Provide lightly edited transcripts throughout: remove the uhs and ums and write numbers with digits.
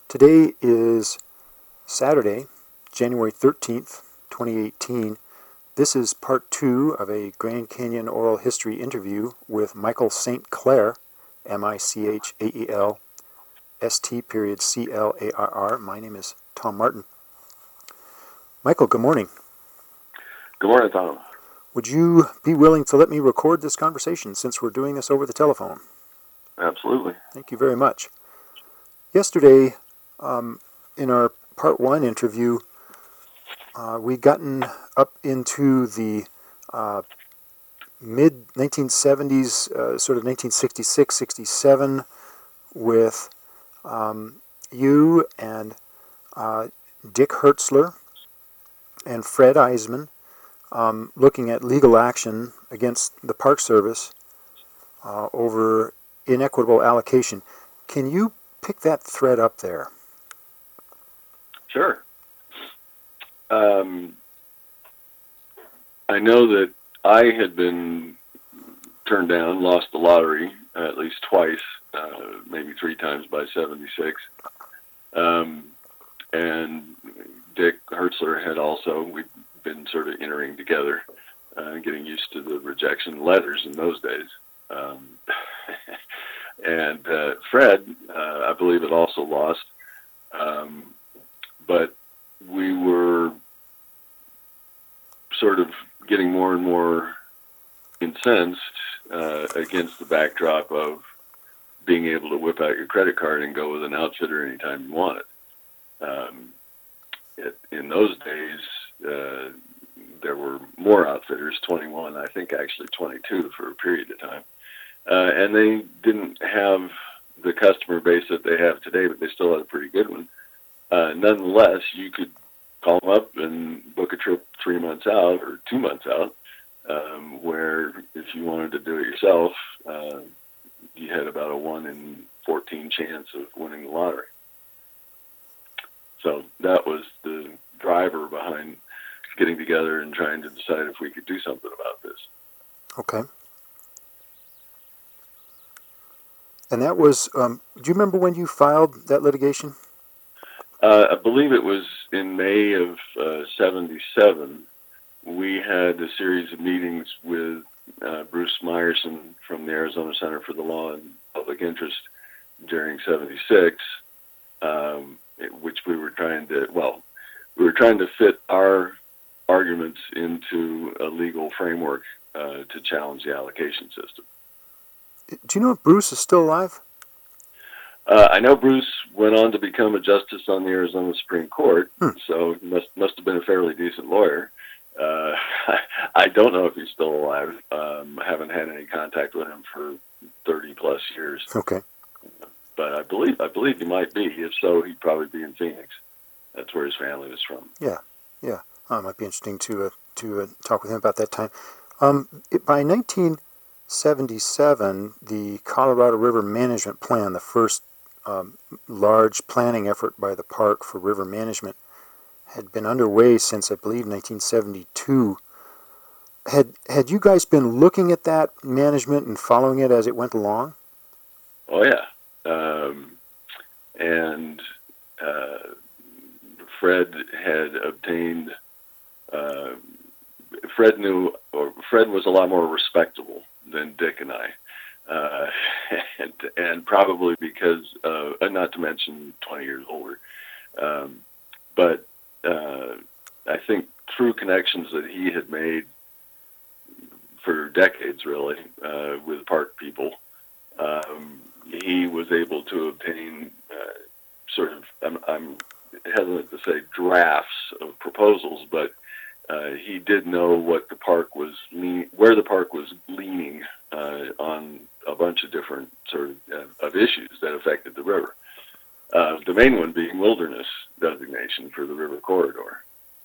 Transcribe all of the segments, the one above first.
Today is Saturday, January 13th, 2018. This is part 2 of a Grand Canyon oral history interview with Michael St. Clair, Michael_Clairr. My name is Tom Martin. Michael, good morning. Good morning, Tom. Would you be willing to let me record this conversation since we're doing this over the telephone? Absolutely. Thank you very much. Yesterday, in our part 1 interview, we'd gotten up into the mid-1970s, sort of 1966, 67, with you and Dick Hertzler and Fred Eisman looking at legal action against the Park Service over inequitable allocation. Can you pick that thread up there? Sure. I know that I had been turned down, lost the lottery at least twice, maybe 3 times by 76. And Dick Hertzler had also, we'd been sort of entering together, getting used to the rejection letters in those days. And Fred, I believe, had also lost. But we were sort of getting more and more incensed against the backdrop of being able to whip out your credit card and go with an outfitter anytime you wanted. In those days, there were more outfitters, 21, I think actually 22 for a period of time. And they didn't have the customer base that they have today, but they still had a pretty good one. Nonetheless, you could call them up and book a trip 3 months out or 2 months out, where if you wanted to do it yourself, you had about a 1 in 14 chance of winning the lottery. So that was the driver behind getting together and trying to decide if we could do something about this. Okay. And that was, do you remember when you filed that litigation? I believe it was in May of 77. We had a series of meetings with Bruce Meyerson from the Arizona Center for the Law and Public Interest during 76, which we were trying to fit our arguments into a legal framework to challenge the allocation system. Do you know if Bruce is still alive? I know Bruce went on to become a justice on the Arizona Supreme Court, so he must have been a fairly decent lawyer. I don't know if he's still alive. I haven't had any contact with him for 30 plus years. Okay. But I believe he might be. If so, he'd probably be in Phoenix. That's where his family was from. Yeah. It might be interesting to talk with him about that time. By 1977, the Colorado River Management Plan, the first large planning effort by the park for river management, had been underway since, I believe, 1972. Had you guys been looking at that management and following it as it went along? Oh, yeah. And Fred had obtained, Fred was a lot more respectable than Dick and I. And probably because, not to mention 20 years older, but I think through connections that he had made for decades, really, with park people, he was able to obtain sort of, I'm hesitant to say drafts of proposals, but he did know what the park was where the park was leaning on a bunch of different sort of issues that affected the river. The main one being wilderness designation for the river corridor.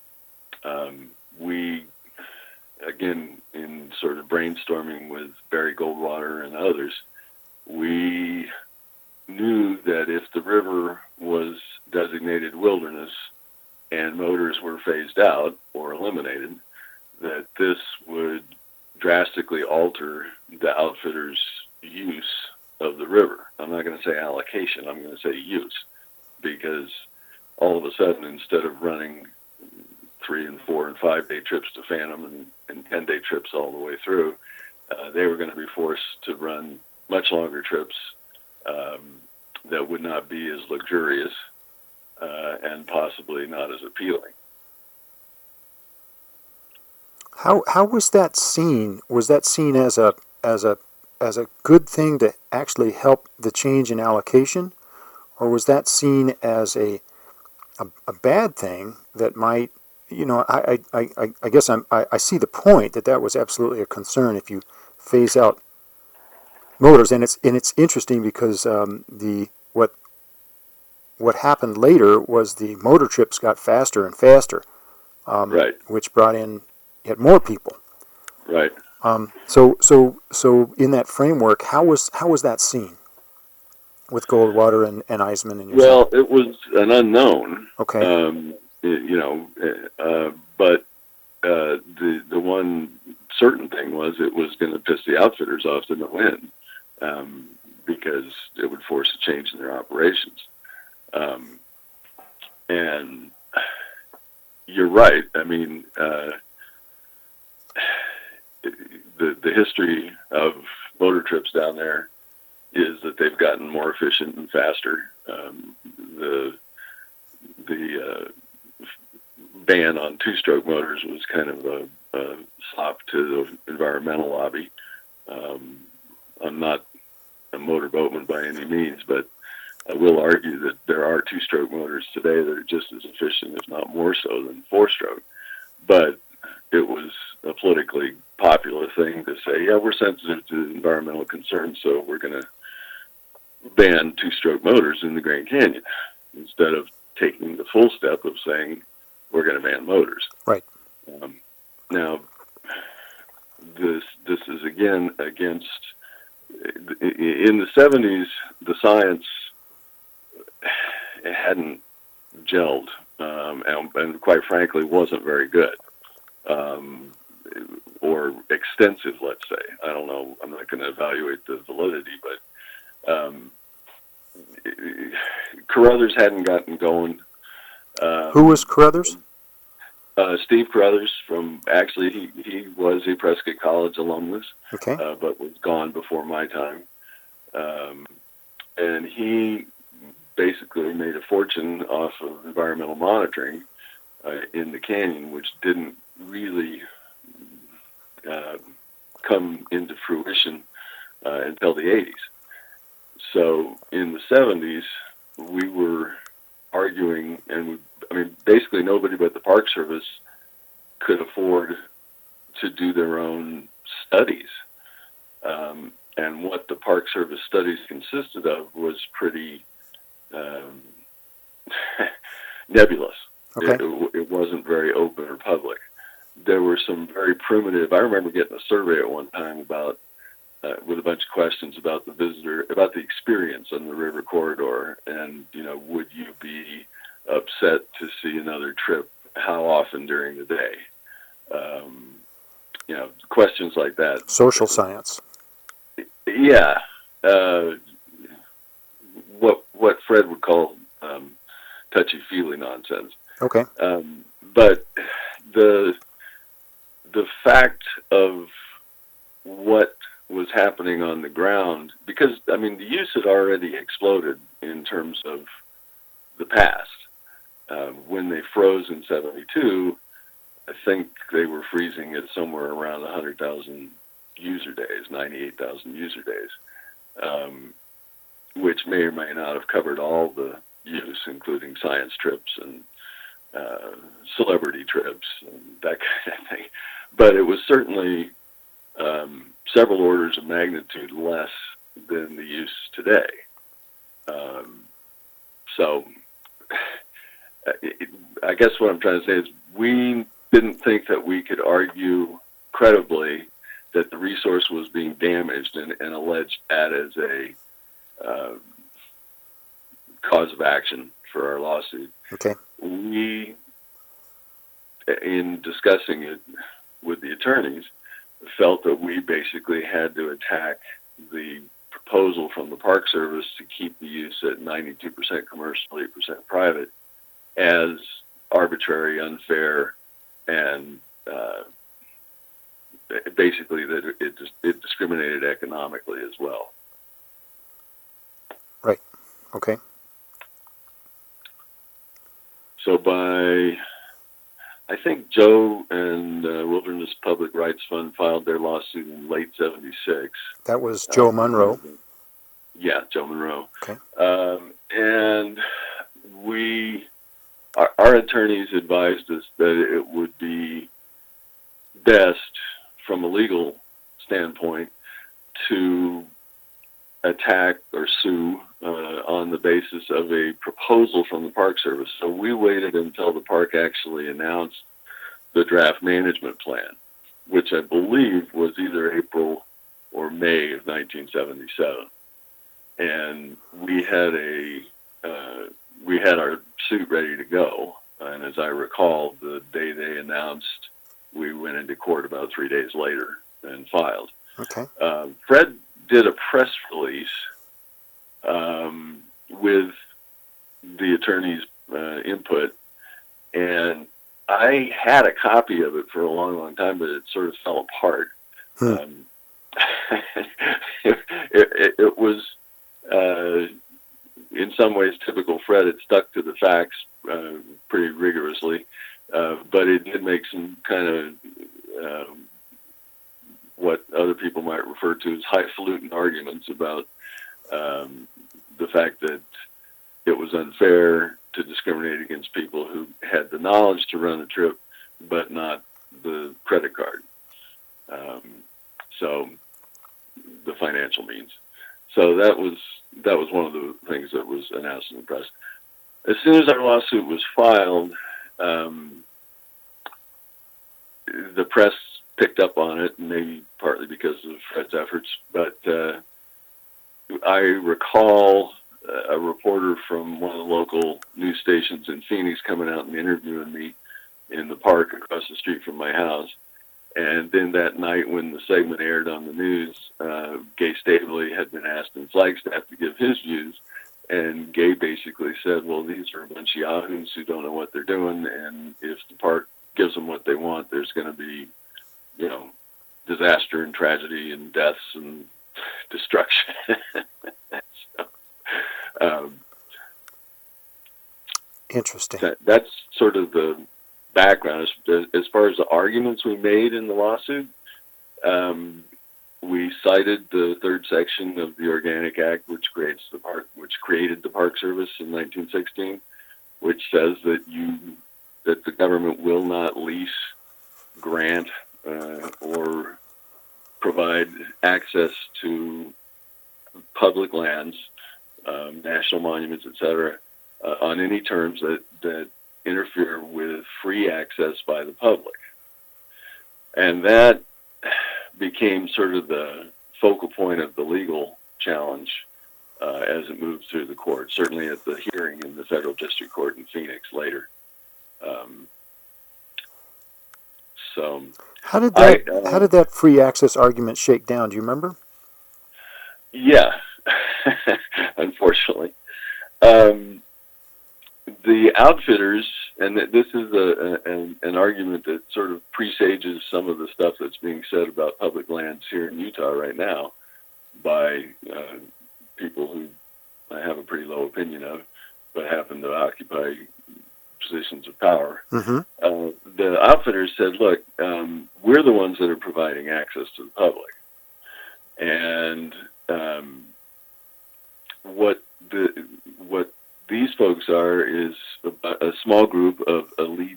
We, again, in sort of brainstorming with Barry Goldwater and others, we knew that if the river was designated wilderness and motors were phased out or eliminated, that this would drastically alter the outfitters' use of the river. I'm not going to say allocation, I'm going to say use. because all of a sudden, instead of running 3 and 4 and 5 day trips to Phantom and 10-day trips all the way through, they were going to be forced to run much longer trips that would not be as luxurious and possibly not as appealing. How was that seen? Was that seen as a good thing to actually help the change in allocation, or was that seen as a bad thing that might, I guess I see the point that was absolutely a concern if you phase out motors, and it's interesting because what happened later was the motor trips got faster and faster, Right. which brought in yet more people. Right. So in that framework, how was that seen with Goldwater and Eisman and yourself? Well, it was an unknown. Okay. But the one certain thing was it was going to piss the outfitters off to no end, because it would force a change in their operations. And you're right. I mean, the history of motor trips down there is that they've gotten more efficient and faster. The ban on two-stroke motors was kind of a slap to the environmental lobby. I'm not a motor boatman by any means, but I will argue that there are two-stroke motors today that are just as efficient, if not more so, than four-stroke. But it was a politically popular thing to say, yeah, we're sensitive to environmental concerns, so we're going to ban two-stroke motors in the Grand Canyon, instead of taking the full step of saying we're going to ban motors. Right. Now, this is again against, in the 70s, the science hadn't gelled, and quite frankly wasn't very good, or extensive, let's say. I don't know, I'm not going to evaluate the validity, but Carruthers hadn't gotten going. Who was Carruthers? Steve Carruthers, actually he was a Prescott College alumnus, okay, but was gone before my time. And he basically made a fortune off of environmental monitoring in the canyon, which didn't really come into fruition until the 80s. So in the 70s, we were arguing, and basically nobody but the Park Service could afford to do their own studies. And what the Park Service studies consisted of was pretty nebulous. Okay. It wasn't very open or public. There were some very primitive. I remember getting a survey at one time about with a bunch of questions about the experience on the river corridor, and would you be upset to see another trip? How often during the day? Questions like that. Social science. Yeah. What Fred would call touchy-feely nonsense. Okay. But the fact of what was happening on the ground, because the use had already exploded in terms of the past. When they froze in 72, I think they were freezing at somewhere around 100,000 user days, 98,000 user days, which may or may not have covered all the use, including science trips and celebrity trips and that kind of thing. But it was certainly several orders of magnitude less than the use today. So I guess what I'm trying to say is we didn't think that we could argue credibly that the resource was being damaged and alleged that as a cause of action for our lawsuit. Okay. We, in discussing it with the attorneys, felt that we basically had to attack the proposal from the Park Service to keep the use at 92% commercial, 8% private as arbitrary, unfair, and basically that it discriminated economically as well. Right. Okay. So I think Joe and Wilderness Public Rights Fund filed their lawsuit in late '76. That was Joe Monroe. Yeah, Joe Monroe. Okay. And our attorneys advised us that it would be best, from a legal standpoint, to attack or sue on the basis of a proposal from the Park Service. So we waited until the park actually announced the draft management plan, which I believe was either April or May of 1977. And we had our suit ready to go. And as I recall, the day they announced, we went into court about 3 days later and filed. Okay. Fred did a press release with the attorney's input, and I had a copy of it for a long, long time, but it sort of fell apart. It was, in some ways, typical Fred. It stuck to the facts pretty rigorously, but it did make some kind of what other people might refer to as highfalutin arguments about the fact that it was unfair to discriminate against people who had the knowledge to run a trip, but not the credit card. So the financial means. So that was one of the things that was announced in the press. As soon as our lawsuit was filed, the press picked up on it, maybe partly because of Fred's efforts, but I recall a reporter from one of the local news stations in Phoenix coming out and interviewing me in the park across the street from my house. And then that night when the segment aired on the news, Gay Staveley had been asked in Flagstaff to give his views, and Gay basically said, well, these are a bunch of yahoos who don't know what they're doing, and if the park gives them what they want, there's going to be, disaster and tragedy and deaths and destruction. Interesting. That's sort of the background. As far as the arguments we made in the lawsuit, we cited the third section of the Organic Act, which created the Park Service in 1916, which says that the government will not lease, grant, or provide access to public lands, national monuments, etc., on any terms that interfere with free access by the public. And that became sort of the focal point of the legal challenge as it moved through the court, certainly at the hearing in the Federal District Court in Phoenix later. How did that free access argument shake down? Do you remember? Yeah, unfortunately. The outfitters, and this is an argument that sort of presages some of the stuff that's being said about public lands here in Utah right now by people who I have a pretty low opinion of, but happen to occupy positions of power. Mm-hmm. The outfitters said, look, we're the ones that are providing access to the public. And what these folks are is a small group of elite,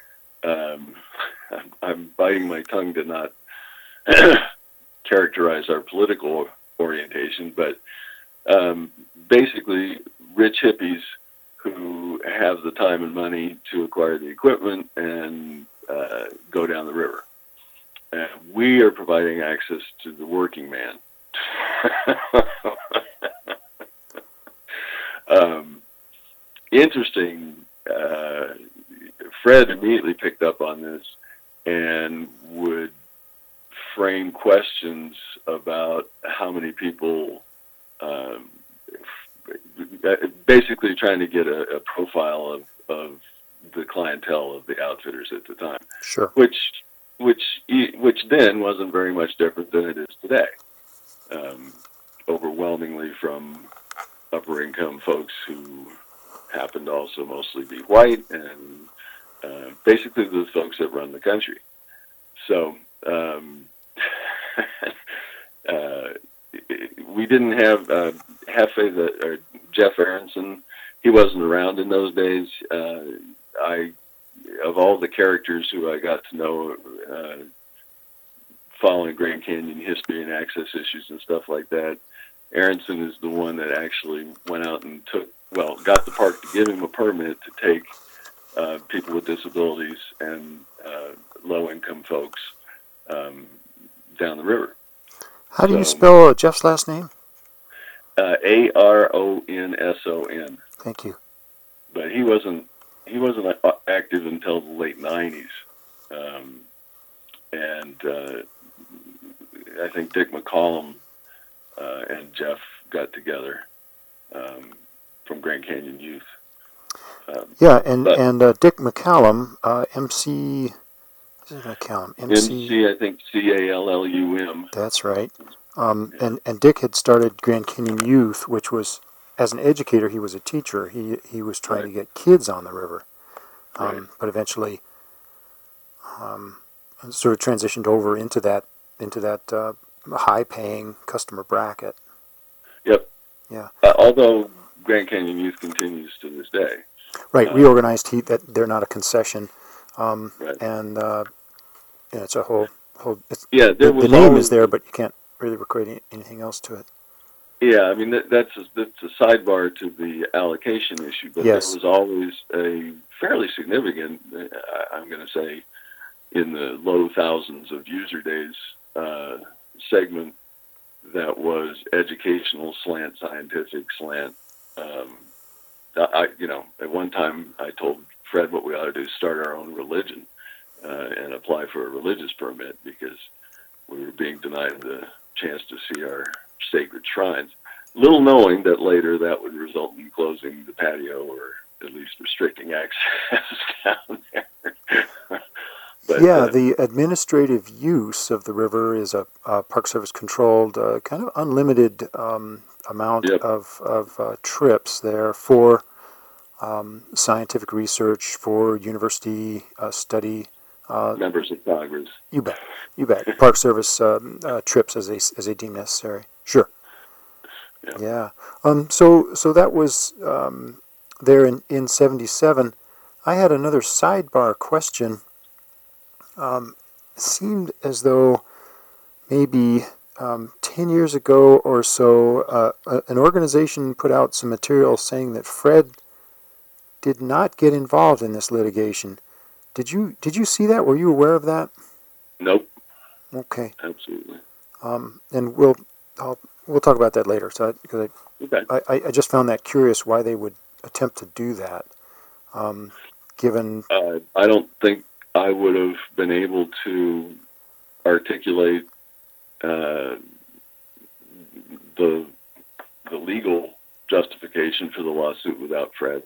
I'm biting my tongue to not characterize our political orientation, but basically rich hippies who have the time and money to acquire the equipment and go down the river. And we are providing access to the working man. Interesting. Fred immediately picked up on this and would frame questions about how many people um, basically trying to get a profile of the clientele of the outfitters at the time, Sure. which then wasn't very much different than it is today. Um, Overwhelmingly from upper income folks who happen to also mostly be white, and basically the folks that run the country. So uh, we didn't have Hefe, or Jeff Aronson. He wasn't around in those days. Of all the characters who I got to know, following Grand Canyon history and access issues and stuff like that, Aronson is the one that actually went out and got the park to give him a permit to take people with disabilities and low-income folks down the river. How do you spell Jeff's last name? Aronson. Thank you. But he wasn't active until the late '90s, and I think Dick McCollum and Jeff got together from Grand Canyon Youth. And Dick McCallum, MC. What is it McCallum? MC, I think CALLUM. That's right. And Dick had started Grand Canyon Youth, which was, as an educator, he was a teacher. He was trying to get kids on the river, but eventually sort of transitioned over into that high-paying customer bracket. Yep. Yeah. Although Grand Canyon Youth continues to this day. Right. Reorganized. That they're not a concession. Right. And it's a whole. The name is there, but you can't really record anything else to it. Yeah, I mean that's a sidebar to the allocation issue, but yes. There was always a fairly significant, I'm going to say, in the low thousands of user days segment that was educational slant, scientific slant. At one time I told Fred what we ought to do is start our own religion and apply for a religious permit because we were being denied the chance to see our sacred shrines, little knowing that later that would result in closing the patio or at least restricting access down there. But, the administrative use of the river is a Park Service controlled, kind of unlimited amount of trips there for scientific research, for university study. Members of Congress. You bet. Park Service trips as they deem necessary. Sure. Yeah. So that was there in '77. I had another sidebar question. It seemed as though maybe 10 years ago or so, an organization put out some material saying that Fred did not get involved in this litigation. Did you see that? Were you aware of that? Nope. Okay. Absolutely. And we'll talk about that later. So because I just found that curious why they would attempt to do that. Given I don't think I would have been able to articulate the legal justification for the lawsuit without Fred.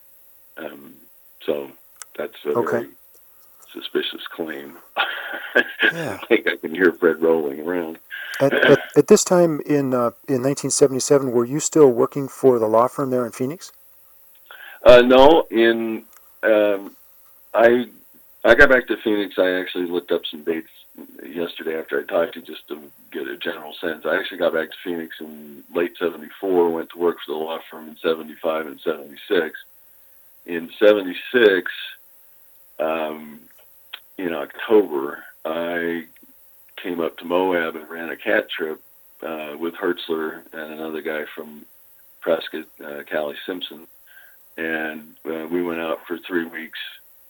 So that's a very suspicious claim. Yeah. I think I can hear Fred rolling around. At this time in 1977, were you still working for the law firm there in Phoenix? No. I got back to Phoenix. I actually looked up some dates yesterday after I talked to you just to get a general sense. I actually got back to Phoenix in late '74, went to work for the law firm in '75 and '76. In '76, in October, I came up to Moab and ran a cat trip with Hertzler and another guy from Prescott, Callie Simpson. And we went out for 3 weeks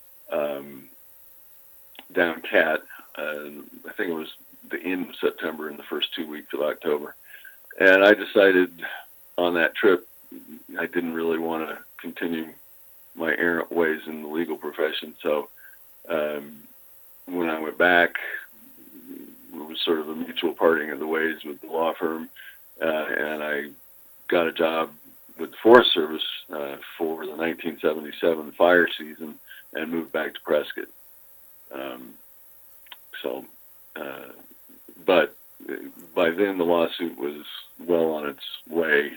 down Cat. I think it was the end of September and the first 2 weeks of October. And I decided on that trip I didn't really want to continue my errant ways in the legal profession. So when I went back, it was sort of a mutual parting of the ways with the law firm. And I got a job with the Forest Service for the 1977 fire season and moved back to Prescott. Um, so, but by then the lawsuit was well on its way,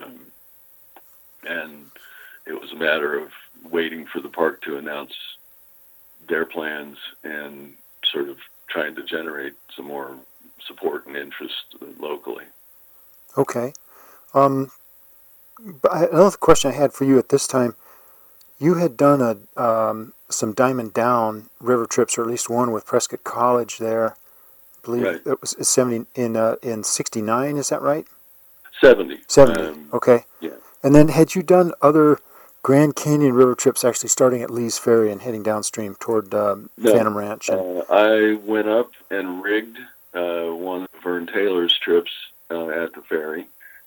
and it was a matter of waiting for the park to announce their plans and sort of trying to generate some more support and interest locally. Okay. But another question I had for you at this time, you had done some Diamond Down river trips, or at least one with Prescott College there. I believe Right. it was 70 in 69. Is that right? 70. 70. Okay. Yeah. And then had you done other Grand Canyon river trips, actually starting at Lee's Ferry and heading downstream toward No. Phantom Ranch? I went up and rigged one of Vern Taylor's trips at the ferry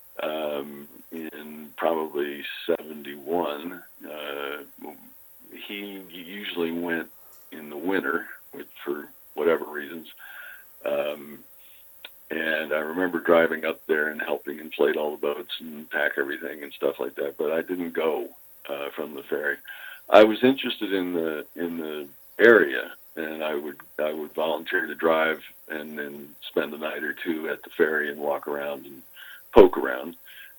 in probably 71. He usually went in the winter for whatever reasons. And I remember driving up there and helping inflate all the boats and pack everything and stuff like that. But I didn't go from the ferry. I was interested in the area, and I would volunteer to drive and then spend a night or two at the ferry and walk around and poke around.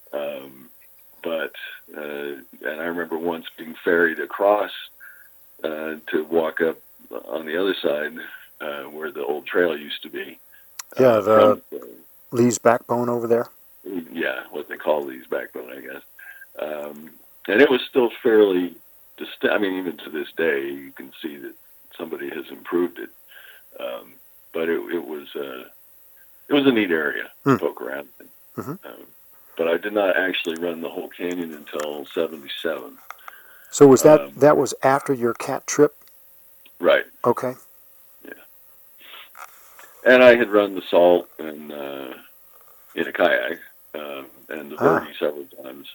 And I remember once being ferried across to walk up on the other side where the old trail used to be. Yeah, the Lee's Backbone over there. Yeah, what they call Lee's Backbone, I guess. And it was still fairly distinct. I mean, even to this day, you can see that somebody has improved it. But it was a neat area to poke around in. Mm-hmm. But I did not actually run the whole canyon until 77. So was that was after your cat trip? Right. Okay. Yeah. And I had run the Salt in a kayak and the Verde several times.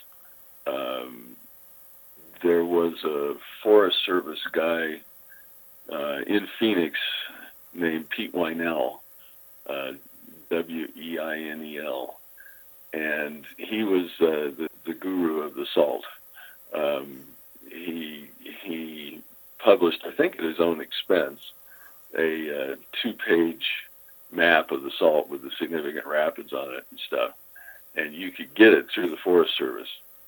There was a Forest Service guy in Phoenix named Pete Weinel, Weinel, and he was the guru of the Salt. He published, I think at his own expense, a 2-page map of the Salt with the significant rapids on it and stuff, and you could get it through the Forest Service.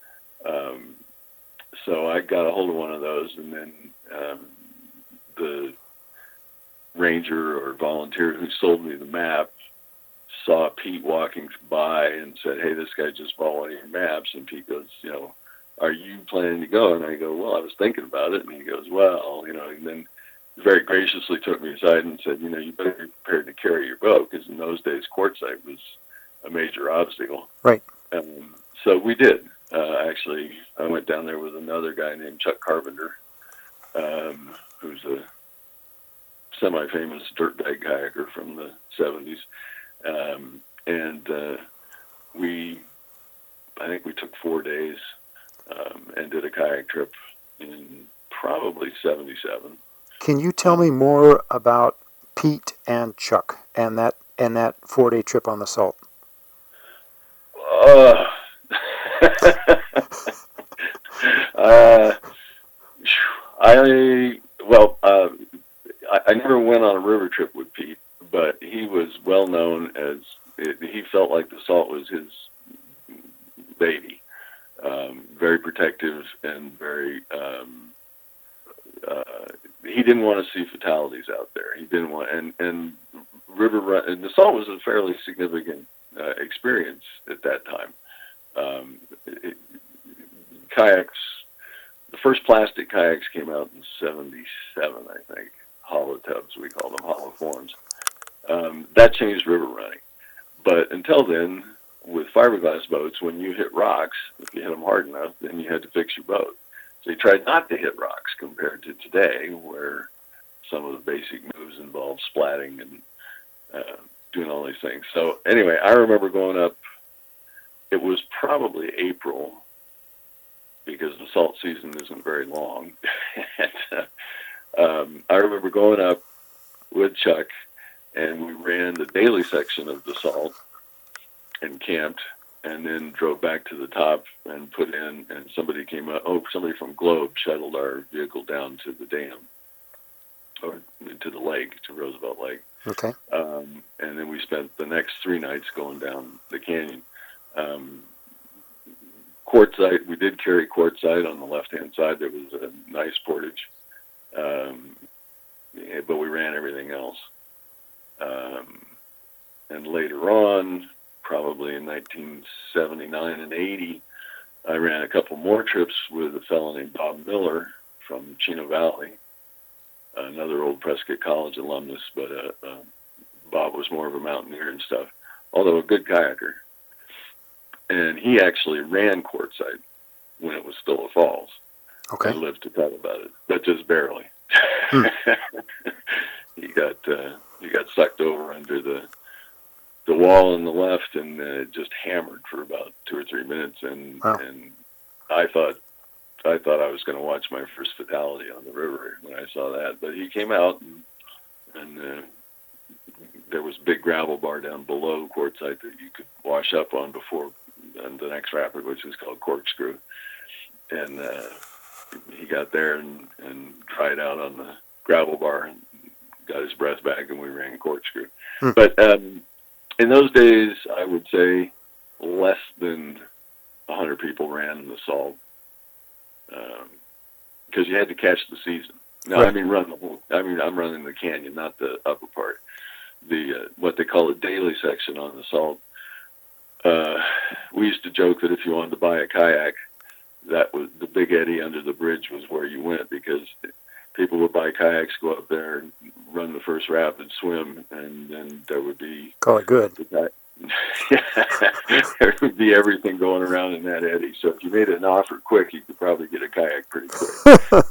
So I got a hold of one of those, and then the ranger or volunteer who sold me the map saw Pete walking by and said, "Hey, this guy just bought one of your maps." And Pete goes, "Are you planning to go?" And I go, "Well, I was thinking about it." And he goes, "Well, and then very graciously took me aside and said, you better be prepared to carry your boat, because in those days, quartzite was a major obstacle. Right. So we did. Actually, I went down there with another guy named Chuck Carpenter, who's a semi-famous dirtbag kayaker from the 70s. I think we took 4 days and did a kayak trip in probably 77. Can you tell me more about Pete and Chuck and that 4-day trip on the Salt? I never went on a river trip with Pete, but he was well known as he felt like the Salt was his baby. Very protective and very. He didn't want to see fatalities out there. He didn't want, and river run. And the Salt was a fairly significant experience at that time. Kayaks. The first plastic kayaks came out in 77, I think. Hollow tubs, we call them, hollow forms. That changed river running. But until then, with fiberglass boats, when you hit rocks, if you hit them hard enough, then you had to fix your boat. So you tried not to hit rocks compared to today, where some of the basic moves involve splatting and doing all these things. So anyway, I remember going up. It was probably April, because the Salt season isn't very long. And, I remember going up with Chuck, and we ran the daily section of the Salt and camped and then drove back to the top and put in, and somebody came up, somebody from Globe shuttled our vehicle down to the dam, or to the lake, to Roosevelt Lake. Okay. And then we spent the next 3 nights going down the canyon. Quartzsite, we did carry quartzsite on the left-hand side. There was a nice portage, but we ran everything else. And later on, probably in 1979 and 80, I ran a couple more trips with a fellow named Bob Miller from Chino Valley, another old Prescott College alumnus, but Bob was more of a mountaineer and stuff, although a good kayaker. And he actually ran Quartzsite when it was still a falls. Okay. I lived to tell about it, but just barely. He got sucked over under the wall on the left, and just hammered for about 2 or 3 minutes, and wow. And I thought I was going to watch my first fatality on the river when I saw that. But he came out, and there was a big gravel bar down below Quartzsite that you could wash up on before the next rapid, which is called Corkscrew. And he got there and tried out on the gravel bar and got his breath back, and we ran Corkscrew. But in those days, I would say less than 100 people ran the Salt, because you had to catch the season. No, right. I mean run the whole. I mean, I'm running the canyon, not the upper part. The what they call the daily section on the Salt. We used to joke that if you wanted to buy a kayak, that was the Big Eddy under the bridge was where you went, because people would buy kayaks, go up there, and run the first rapid, swim, and then there would be call it good. There would be everything going around in that eddy. So if you made an offer quick, you could probably get a kayak pretty quick.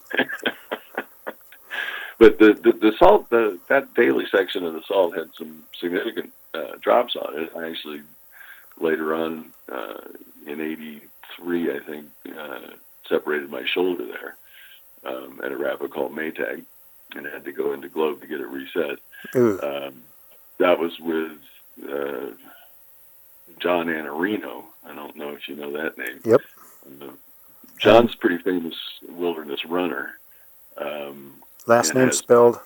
But the Salt, that daily section of the Salt had some significant drops on it. I actually later on in '83, I think, separated my shoulder there at a rapid called Maytag, and had to go into Globe to get it reset. That was with John Anarino. I don't know if you know that name. Yep. John's a pretty famous wilderness runner. Last name spelled?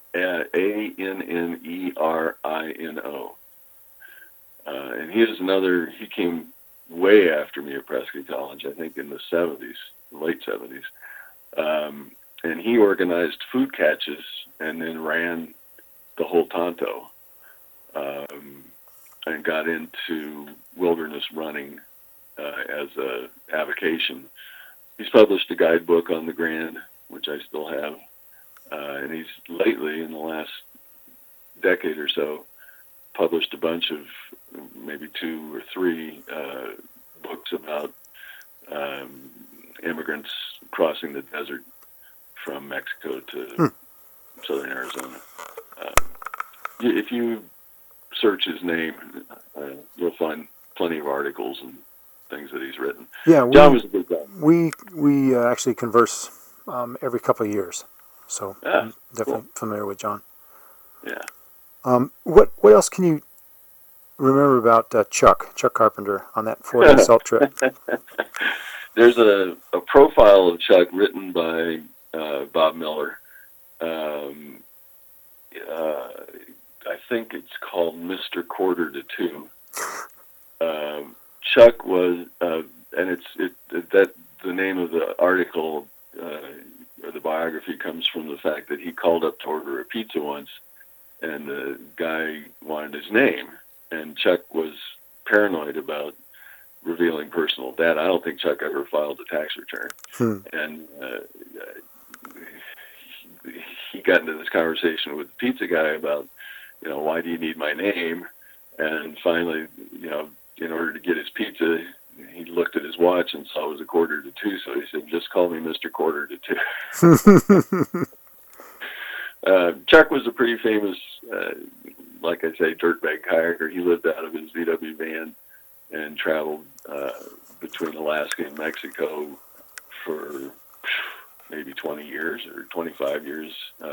Annerino. And he came way after me at Prescott College, I think in the 70s, late 70s. And he organized food catches and then ran the whole Tonto, and got into wilderness running as a avocation. He's published a guidebook on the Grand, which I still have. And he's lately, in the last decade or so, published a bunch of, maybe 2 or 3 books about immigrants crossing the desert from Mexico to southern Arizona. If you search his name, you'll find plenty of articles and things that he's written. Yeah, John was a good guy. We actually converse every couple of years, so I'm definitely familiar with John. Yeah. What else can you remember about Chuck Carpenter on that 4-day Salt trip? There's a profile of Chuck written by Bob Miller. I think it's called Mr. Quarter to Two. Chuck was, and that the name of the article or the biography comes from the fact that he called up to order a pizza once, and the guy wanted his name, and Chuck was paranoid about revealing personal data. I don't think Chuck ever filed a tax return. And he got into this conversation with the pizza guy about, why do you need my name? And finally, in order to get his pizza, he looked at his watch and saw it was 1:45, so he said, just call me Mr. Quarter to Two. Chuck was a pretty famous, like I say, dirtbag kayaker. He lived out of his VW van and traveled between Alaska and Mexico for maybe 20 years or 25 years,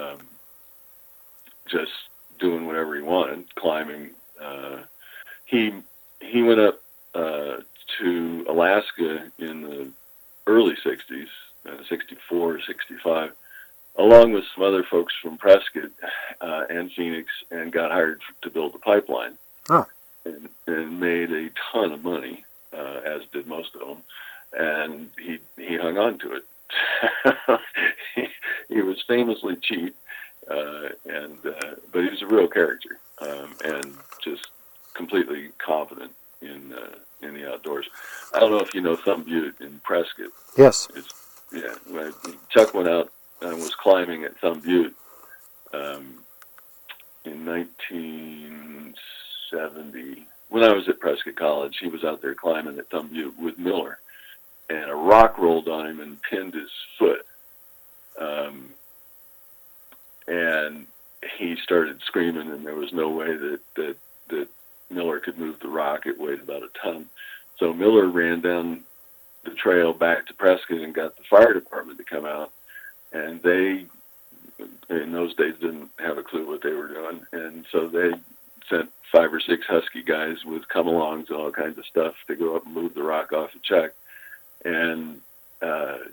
just doing whatever he wanted, climbing. He went up to Alaska in the early 60s, 64, 65, along with some other folks from Prescott and Phoenix, and got hired to build the pipeline. Oh. And made a ton of money, as did most of them. And he hung on to it. he was famously cheap, but he was a real character, and just completely confident in the outdoors. I don't know if you know Thumb Butte in Prescott. Yes. When Chuck went out and was climbing at Thumb Butte in 1970. When I was at Prescott College, he was out there climbing at Thumb Butte with Miller, and a rock rolled on him and pinned his foot. And he started screaming, and there was no way that Miller could move the rock. It weighed about a ton. So Miller ran down the trail back to Prescott and got the fire department to come out, and they, in those days, didn't have a clue what they were doing, and so they sent 5 or 6 Husky guys with come-alongs and all kinds of stuff to go up and move the rock off of Chuck. And the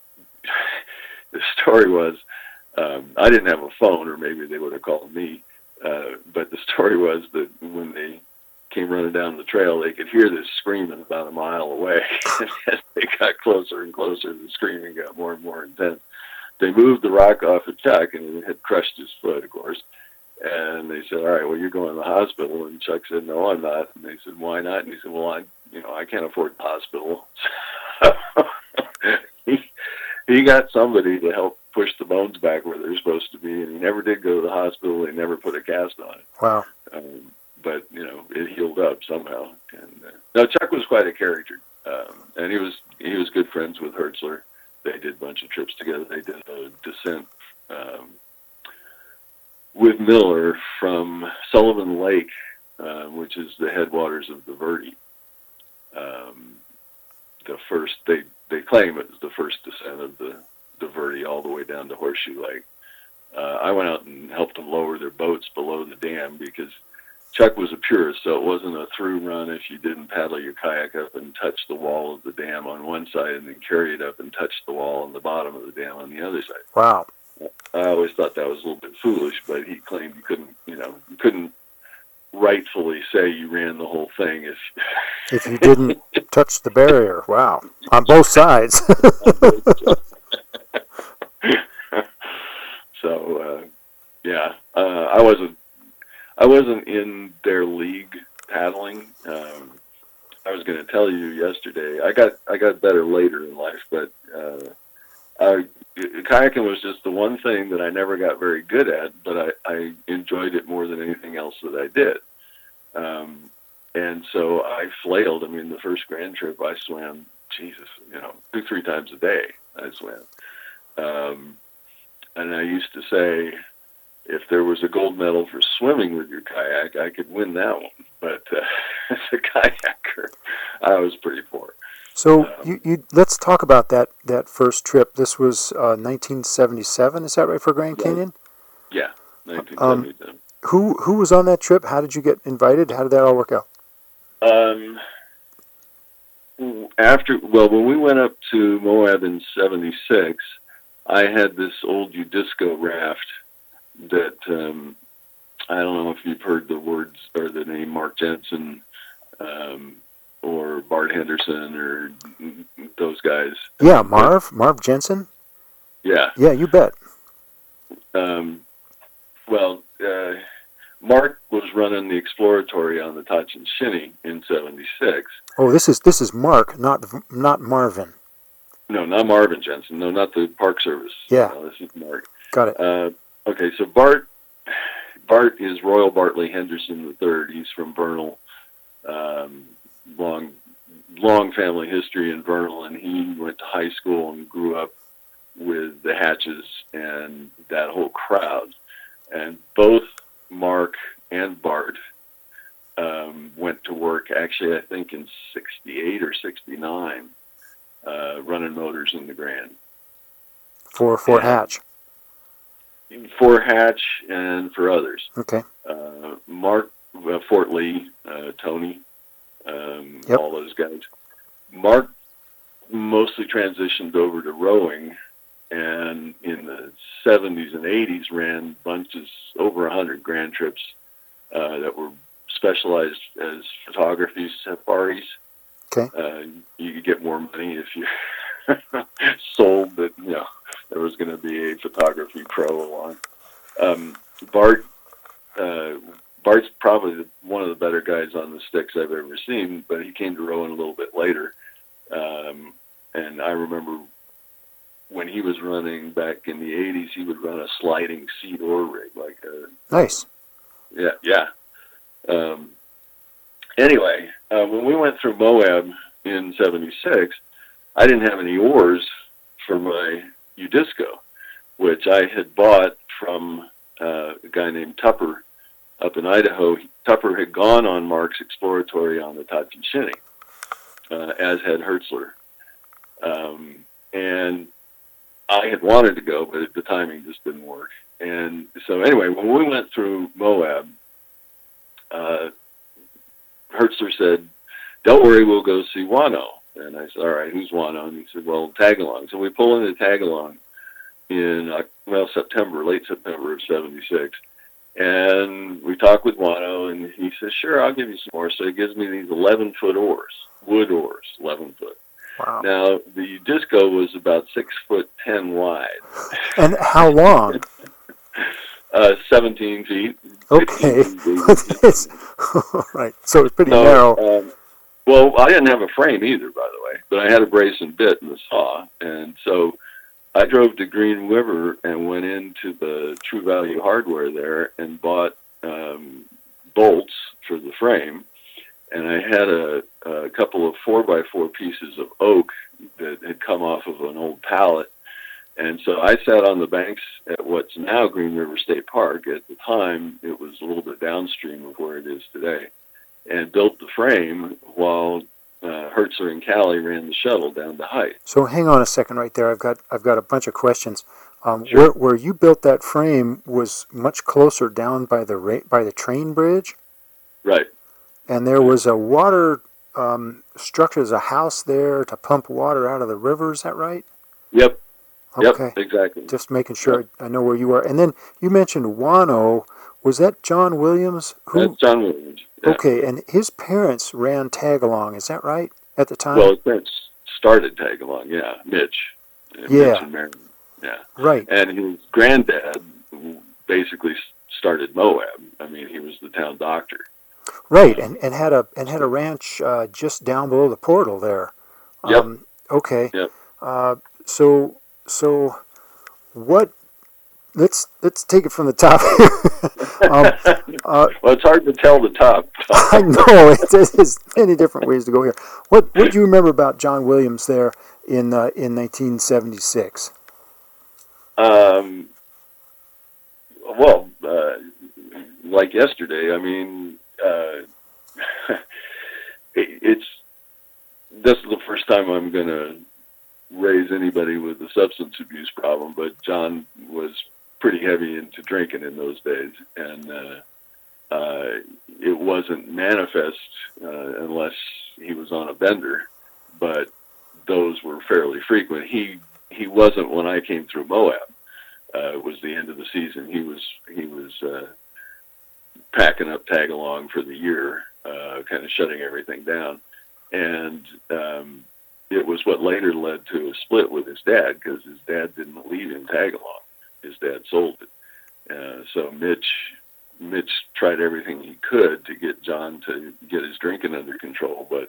story was, I didn't have a phone, or maybe they would have called me, but the story was that when they came running down the trail, they could hear this screaming about a mile away. And as they got closer and closer, the screaming got more and more intense. They moved the rock off of Chuck, and it had crushed his foot, of course. And they said, "All right, well, you're going to the hospital." And Chuck said, "No, I'm not." And they said, "Why not?" And he said, "Well, I can't afford the hospital." So he got somebody to help push the bones back where they're supposed to be, and he never did go to the hospital. They never put a cast on it. Wow. But it healed up somehow. And no, Chuck was quite a character, and he was good friends with Hertzler. They did a bunch of trips together. They did a descent with Miller from Sullivan Lake, which is the headwaters of the Verde. They claim it was the first descent of the Verde all the way down to Horseshoe Lake. I went out and helped them lower their boats below the dam because Chuck was a purist, so it wasn't a through run if you didn't paddle your kayak up and touch the wall of the dam on one side and then carry it up and touch the wall on the bottom of the dam on the other side. Wow. I always thought that was a little bit foolish, but he claimed you couldn't rightfully say you ran the whole thing if you didn't touch the barrier. Wow. On both sides. So, yeah, I wasn't in their league paddling. I was going to tell you yesterday. I got better later in life, but kayaking was just the one thing that I never got very good at, but I enjoyed it more than anything else that I did. And so I flailed. I mean, the first grand trip I swam, 2-3 times a day I swam. And I used to say, if there was a gold medal for swimming with your kayak, I could win that one. But as a kayaker, I was pretty poor. So let's talk about that first trip. This was 1977, is that right, for Grand Canyon? Yeah, 1977. Who was on that trip? How did you get invited? How did that all work out? When we went up to Moab in 76, I had this old Udisco raft that I don't know if you've heard the words or the name Mark Jensen or Bart Henderson or those guys. Yeah, Marv Jensen? Yeah. Yeah, you bet. Mark was running the exploratory on the Tachin Shinny in 76. Oh, this is Mark, not Marvin. No, not Marvin Jensen. No, not the Park Service. Yeah. No, this is Mark. Got it. Okay, so Bart is Royal Bartley Henderson III. He's from Vernal. Long family history in Vernal, and he went to high school and grew up with the Hatches and that whole crowd. And both Mark and Bart went to work, actually, I think in 68 or 69, running motors in the Grand. For Fort Hatch? For Hatch and for others. Okay. Mark, Fort Lee, Tony, Yep. all those guys. Mark mostly transitioned over to rowing, and in the 70s and 80s ran bunches, over 100 grand trips that were specialized as photography safaris. Okay. You could get more money if you sold that, there was going to be a photography pro along. Bart, Bart's probably one of the better guys on the sticks I've ever seen, but he came to rowing a little bit later. And I remember when he was running back in the 80s, he would run a sliding seat oar rig, like a... Nice. Yeah. Anyway, when we went through Moab in 76, I didn't have any oars for my Udisco, which I had bought from a guy named Tupper up in Idaho. Tupper had gone on Mark's exploratory on the Tatsumshini, as had Hertzler. And I had wanted to go, but the timing just didn't work. And so anyway, when we went through Moab, Hertzler said, "Don't worry, we'll go see Wano." And I said, "All right, who's Wano?" And he said, "Well, Tagalong." So we pull into Tagalong in, September, late September of 76. And we talked with Wano, and he says, "Sure, I'll give you some more." So he gives me these 11-foot oars, wood oars, 11 foot. Wow. Now, the Udisco was about 6'10" wide. And how long? 17 feet. Okay. 15 feet. Right. So it's pretty narrow. Well, I didn't have a frame either, by the way, but I had a brace and bit and a saw. And so I drove to Green River and went into the True Value Hardware there and bought bolts for the frame. And I had a couple of 4x4 pieces of oak that had come off of an old pallet. And so I sat on the banks at what's now Green River State Park. At the time, it was a little bit downstream of where it is today, and built the frame while Hertzler and Callie ran the shuttle down to Height. So hang on a second right there. I've got a bunch of questions. Sure. Where you built that frame was much closer down by the train bridge, Right. and there was a water structure. There's a house there to pump water out of the river. Is that right? Yep. Okay. Yep, exactly. Just making sure I know where you are. And then you mentioned Wano. Was that John Williams? That's John Williams. Yeah. Okay, and his parents ran Tagalong. Is that right at the time? Well, his parents started Tagalong, yeah. Mitch. Yeah. Mitch and Mary. Yeah. Right. And his granddad basically started Moab. I mean, he was the town doctor. Right, and had a ranch just down below the portal there. Yep. Okay. Yep. So what? Let's take it from the top here. Well, it's hard to tell the top. I know there's many different ways to go here. What do you remember about John Williams there in 1976? Well, like yesterday. I mean, this is the first time I'm going to raise anybody with a substance abuse problem, but John was pretty heavy into drinking in those days, and it wasn't manifest unless he was on a bender, but those were fairly frequent. He wasn't when I came through Moab. It was the end of the season. He was packing up Tagalong for the year, kind of shutting everything down, and it was what later led to a split with his dad, because his dad didn't leave him Tagalong. His dad sold it. So Mitch tried everything he could to get John to get his drinking under control, but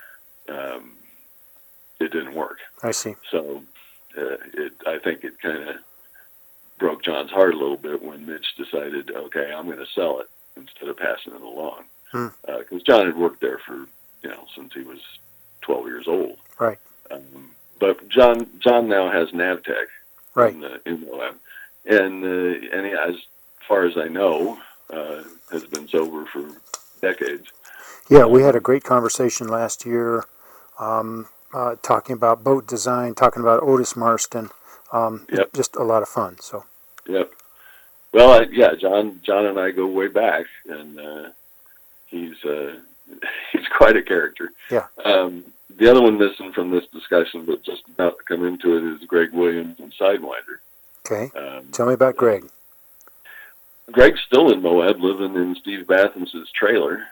it didn't work. I see. So I think it kind of broke John's heart a little bit when Mitch decided, okay, I'm going to sell it instead of passing it along. Because John had worked there for, since he was 12 years old. Right. But John now has Navtech. Right. In Moab. And he, as far as I know, has been sober for decades. Yeah, we had a great conversation last year talking about boat design, talking about Otis Marston. Yep. Just a lot of fun. So. Yep. Well, John and I go way back, and he's he's quite a character. Yeah. The other one missing from this discussion, but just about to come into it, is Greg Williams and Sidewinder. Okay. Tell me about Greg. Greg's still in Moab, living in Steve Batham's trailer.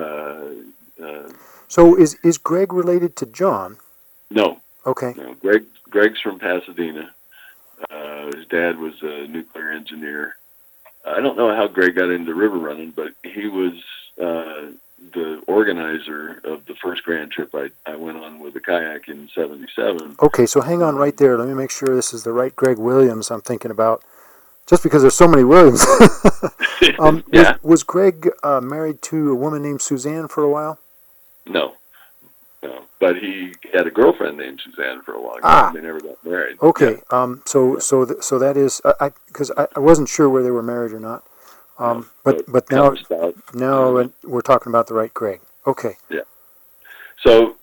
So is Greg related to John? No. Okay. No. Greg's from Pasadena. His dad was a nuclear engineer. I don't know how Greg got into river running, but he was the organizer of the first grand trip I went on with a kayak in '77. Okay, so hang on right there. Let me make sure this is the right Greg Williams I'm thinking about. Just because there's so many Williams. Yeah. Was Greg married to a woman named Suzanne for a while? No. But he had a girlfriend named Suzanne for a while. Ah. They never got married. Okay. Yeah. So that is because I wasn't sure whether they were married or not. But now we're talking about the right Greg. Okay. Yeah. So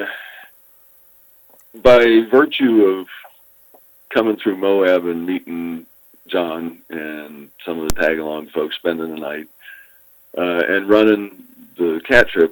by virtue of coming through Moab and meeting John and some of the tag-along folks, spending the night, and running the cat trip,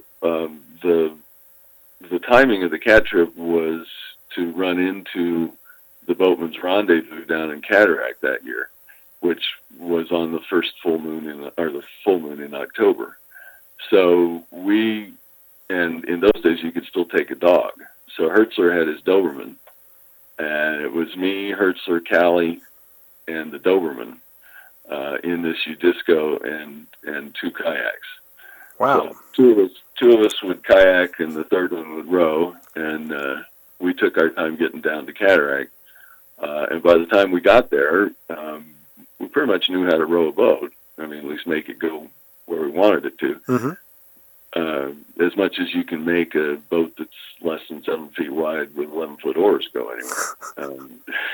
the timing of the cat trip was to run into the Boatman's Rendezvous down in Cataract that year, which was on the first full moon in October. So and in those days you could still take a dog. So Hertzler had his Doberman, and it was me, Hertzler, Callie, and the Doberman in this Udisco and two kayaks. Wow. So two of us would kayak and the third one would row, and we took our time getting down to Cataract. And by the time we got there, we pretty much knew how to row a boat. I mean, at least make it go where we wanted it to. Mm-hmm. As much as you can make a boat that's less than 7 feet wide with 11-foot oars go anywhere.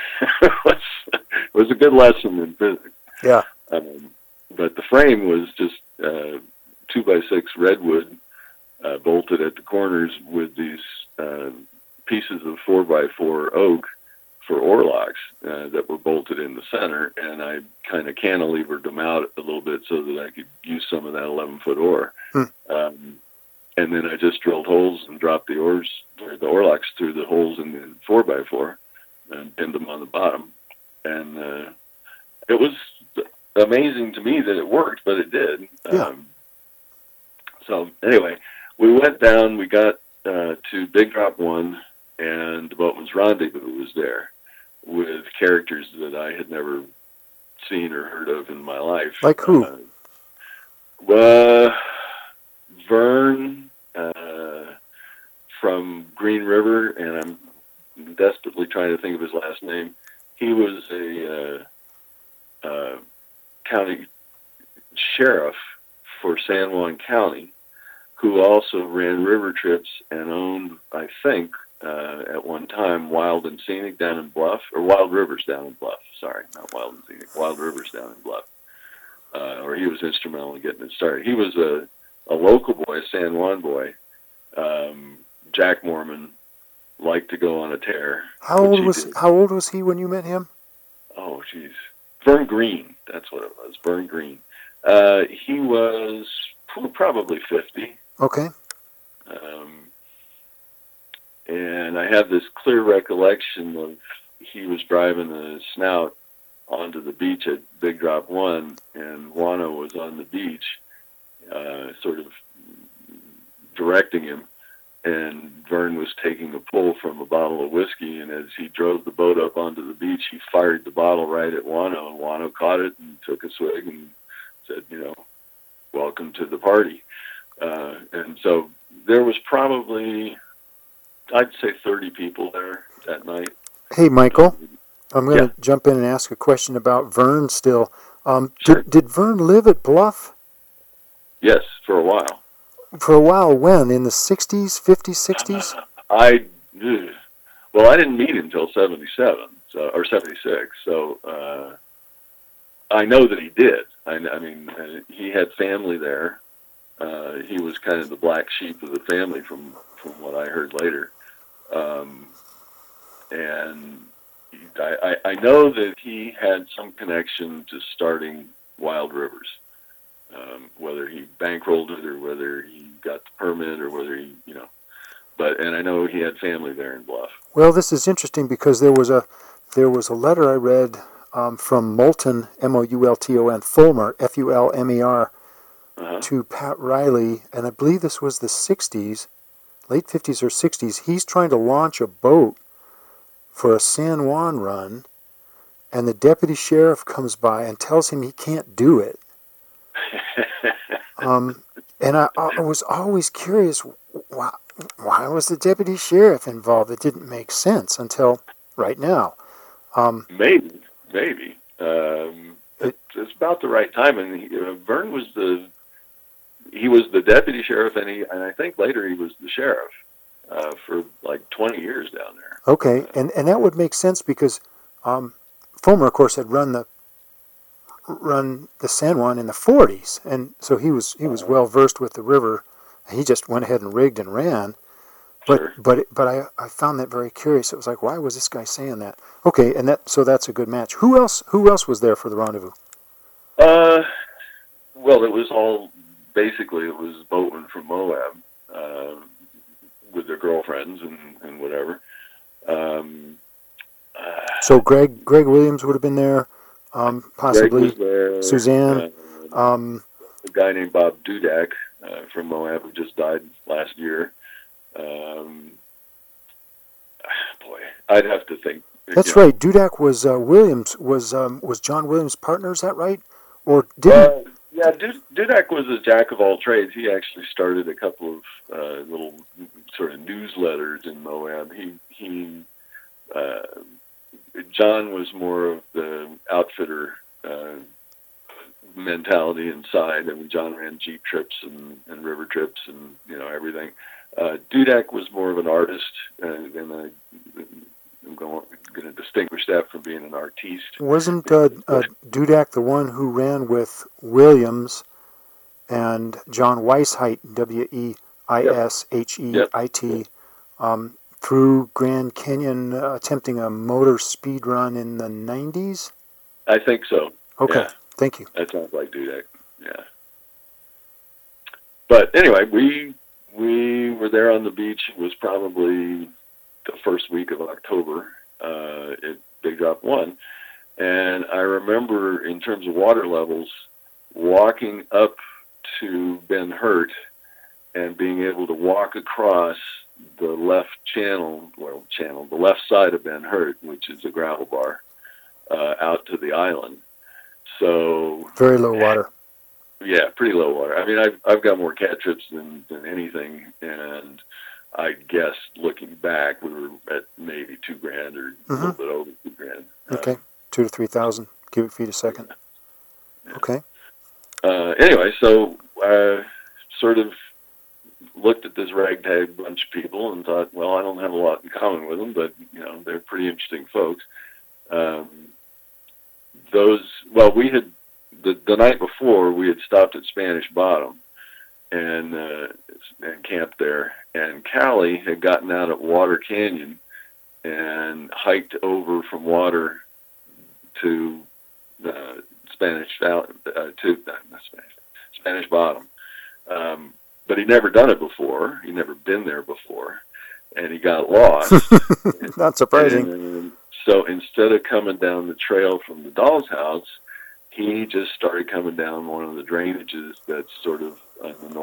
It was a good lesson in physics. Yeah. But the frame was just 2x6 redwood bolted at the corners with these pieces of 4x4 oak for oarlocks that were bolted in the center, and I kind of cantilevered them out a little bit so that I could use some of that 11-foot oar. And then I just drilled holes and dropped the oarlocks through the holes in the 4x4 and pinned them on the bottom. And it was amazing to me that it worked, but it did. Yeah. So anyway, we went down, we got to Big Drop 1, and the Boatman's Rendezvous was there with characters that I had never seen or heard of in my life. Like who? Vern from Green River, and I'm desperately trying to think of his last name. He was a county sheriff for San Juan County, who also ran river trips and owned, I think, at one time, Wild and Scenic down in Bluff, or Wild Rivers down in Bluff. Sorry, not Wild and Scenic, Wild Rivers down in Bluff. Or he was instrumental in getting it started. He was a local boy, a San Juan boy. Jack Mormon, liked to go on a tear. How old was he when you met him? Oh, geez. Vern Green, that's what it was, Vern Green. He was probably 50. Okay. And I have this clear recollection of he was driving a Snout onto the beach at Big Drop 1, and Wano was on the beach, sort of directing him, and Vern was taking a pull from a bottle of whiskey, and as he drove the boat up onto the beach, he fired the bottle right at Wano, and Wano caught it and took a swig and said, welcome to the party. And so there was probably, I'd say 30 people there that night. Hey, Michael, I'm going to jump in and ask a question about Vern still. Sure. Did Vern live at Bluff? Yes, for a while. For a while, when? In the 60s, 50s, 60s? I didn't meet him until 77, or 76, so I know that he did. I mean, he had family there. He was kind of the black sheep of the family from what I heard later. And I know that he had some connection to starting Wild Rivers. whether he bankrolled it or whether he got the permit or whether he, and I know he had family there in Bluff. Well, this is interesting because there was a letter I read from Moulton, Moulton, Fulmer, Fulmer, to Pat Riley, and I believe this was the 60s, late 50s or 60s. He's trying to launch a boat for a San Juan run, and the deputy sheriff comes by and tells him he can't do it. And I was always curious, why was the deputy sheriff involved? It didn't make sense until right now. Maybe. It's about the right time, and Vern was the deputy sheriff, and I think later he was the sheriff for like 20 years down there. Okay, and that would make sense because Fulmer, of course, had run the San Juan in the 40s, and so he was well versed with the river. He just went ahead and rigged and ran. But Sure. I found that very curious. It was like, why was this guy saying that? Okay, and that's a good match. Who else was there for the rendezvous? Well, it was boatmen from Moab with their girlfriends and whatever. So Greg Williams would have been there, possibly. Greg was there. Suzanne. A guy named Bob Dudak from Moab who just died last year. Boy, I'd have to think. That's right. Dudak was Williams was John Williams' partner. Is that right? Or did yeah, Dudak was a jack of all trades. He actually started a couple of little sort of newsletters in Moab. John was more of the outfitter mentality inside. I mean, John ran Jeep trips and river trips and everything. Dudak was more of an artist, and I'm going to distinguish that from being an artiste. Wasn't Dudak the one who ran with Williams and John Weisheit, Weisheit, through Grand Canyon, attempting a motor speed run in the 90s? I think so. Okay, yeah. Thank you. That sounds like Dudak, yeah. But anyway, we were there on the beach. It was probably the first week of October at Big Drop 1. And I remember, in terms of water levels, walking up to Ben Hurt and being able to walk across the left the left side of Ben Hurt, which is a gravel bar, out to the island. So very low water. Yeah, pretty low water. I mean, I've got more cat trips than anything, and I guess looking back, we were at maybe $2,000 or a little bit over $2,000. Okay, 2,000 to 3,000 cubic feet a second. Yeah. Okay. Anyway, so I sort of looked at this ragtag bunch of people and thought, well, I don't have a lot in common with them, but they're pretty interesting folks. We had the night before we had stopped at Spanish Bottom and camped there, and Callie had gotten out at Water Canyon and hiked over from Water to Spanish Bottom. But he'd never done it before. He'd never been there before, and he got lost. Not surprising. And so instead of coming down the trail from the doll's house, he just started coming down one of the drainages that's sort of on the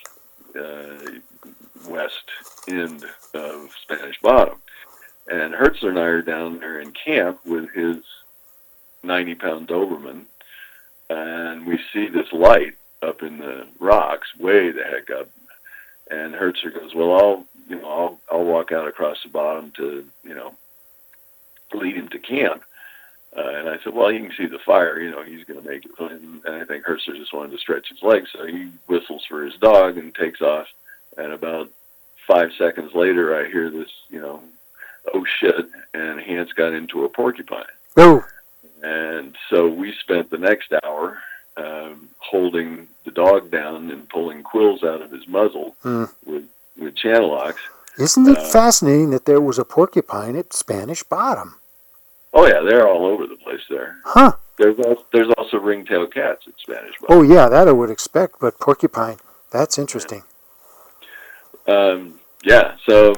northwest end of Spanish Bottom. And Hertzler and I are down there in camp with his 90-pound Doberman, and we see this light up in the rocks, way the heck up. And Hertzler goes, "Well, I'll walk out across the bottom to lead him to camp." And I said, "Well, you can see the fire. He's going to make it." And I think Hertzler just wanted to stretch his legs, so he whistles for his dog and takes off. And about 5 seconds later, I hear this, "Oh shit!" And Hans got into a porcupine. Oh. And so we spent the next hour holding the dog down and pulling quills out of his muzzle with channel locks. Isn't it fascinating that there was a porcupine at Spanish Bottom? Oh yeah, they're all over the place there. Huh. There's also ringtail cats at Spanish Bottom. Oh, yeah, that I would expect, but porcupine, that's interesting. Yeah, so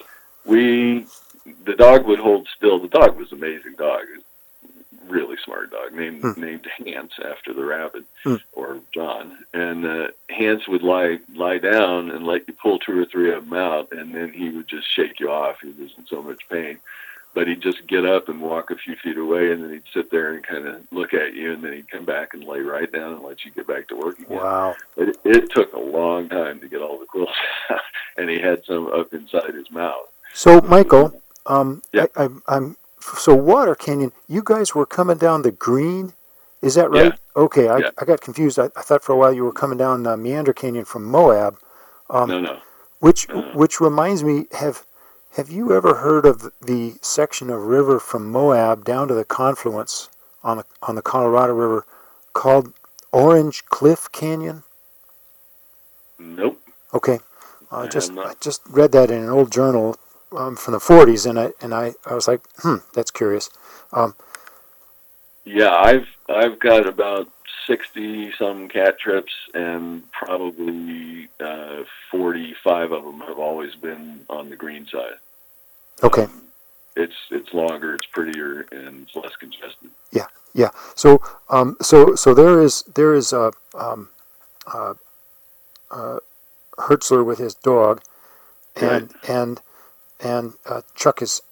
the dog would hold still. The dog was an amazing dog, really smart dog, named Hans after the rabbit, or John. And Hans would lie down and let you pull 2 or 3 of them out, and then he would just shake you off. He was in so much pain. But he'd just get up and walk a few feet away, and then he'd sit there and kind of look at you, and then he'd come back and lay right down and let you get back to work again. Wow. It took a long time to get all the quills out, and he had some up inside his mouth. So, Michael, yeah. So Water Canyon, you guys were coming down the Green, is that right? Yeah. Okay, I got confused. I thought for a while you were coming down Meander Canyon from Moab. No. Which reminds me, have you ever heard of the section of river from Moab down to the confluence on the Colorado River called Orange Cliff Canyon? Nope. Okay, I just read that in an old journal from the 40s, and I was like, that's curious. Yeah, I've got about 60 some cat trips, and probably 45 of them have always been on the Green side. Okay. It's longer, it's prettier, and it's less congested. Yeah. So there is Hertzler with his dog, and Chuck is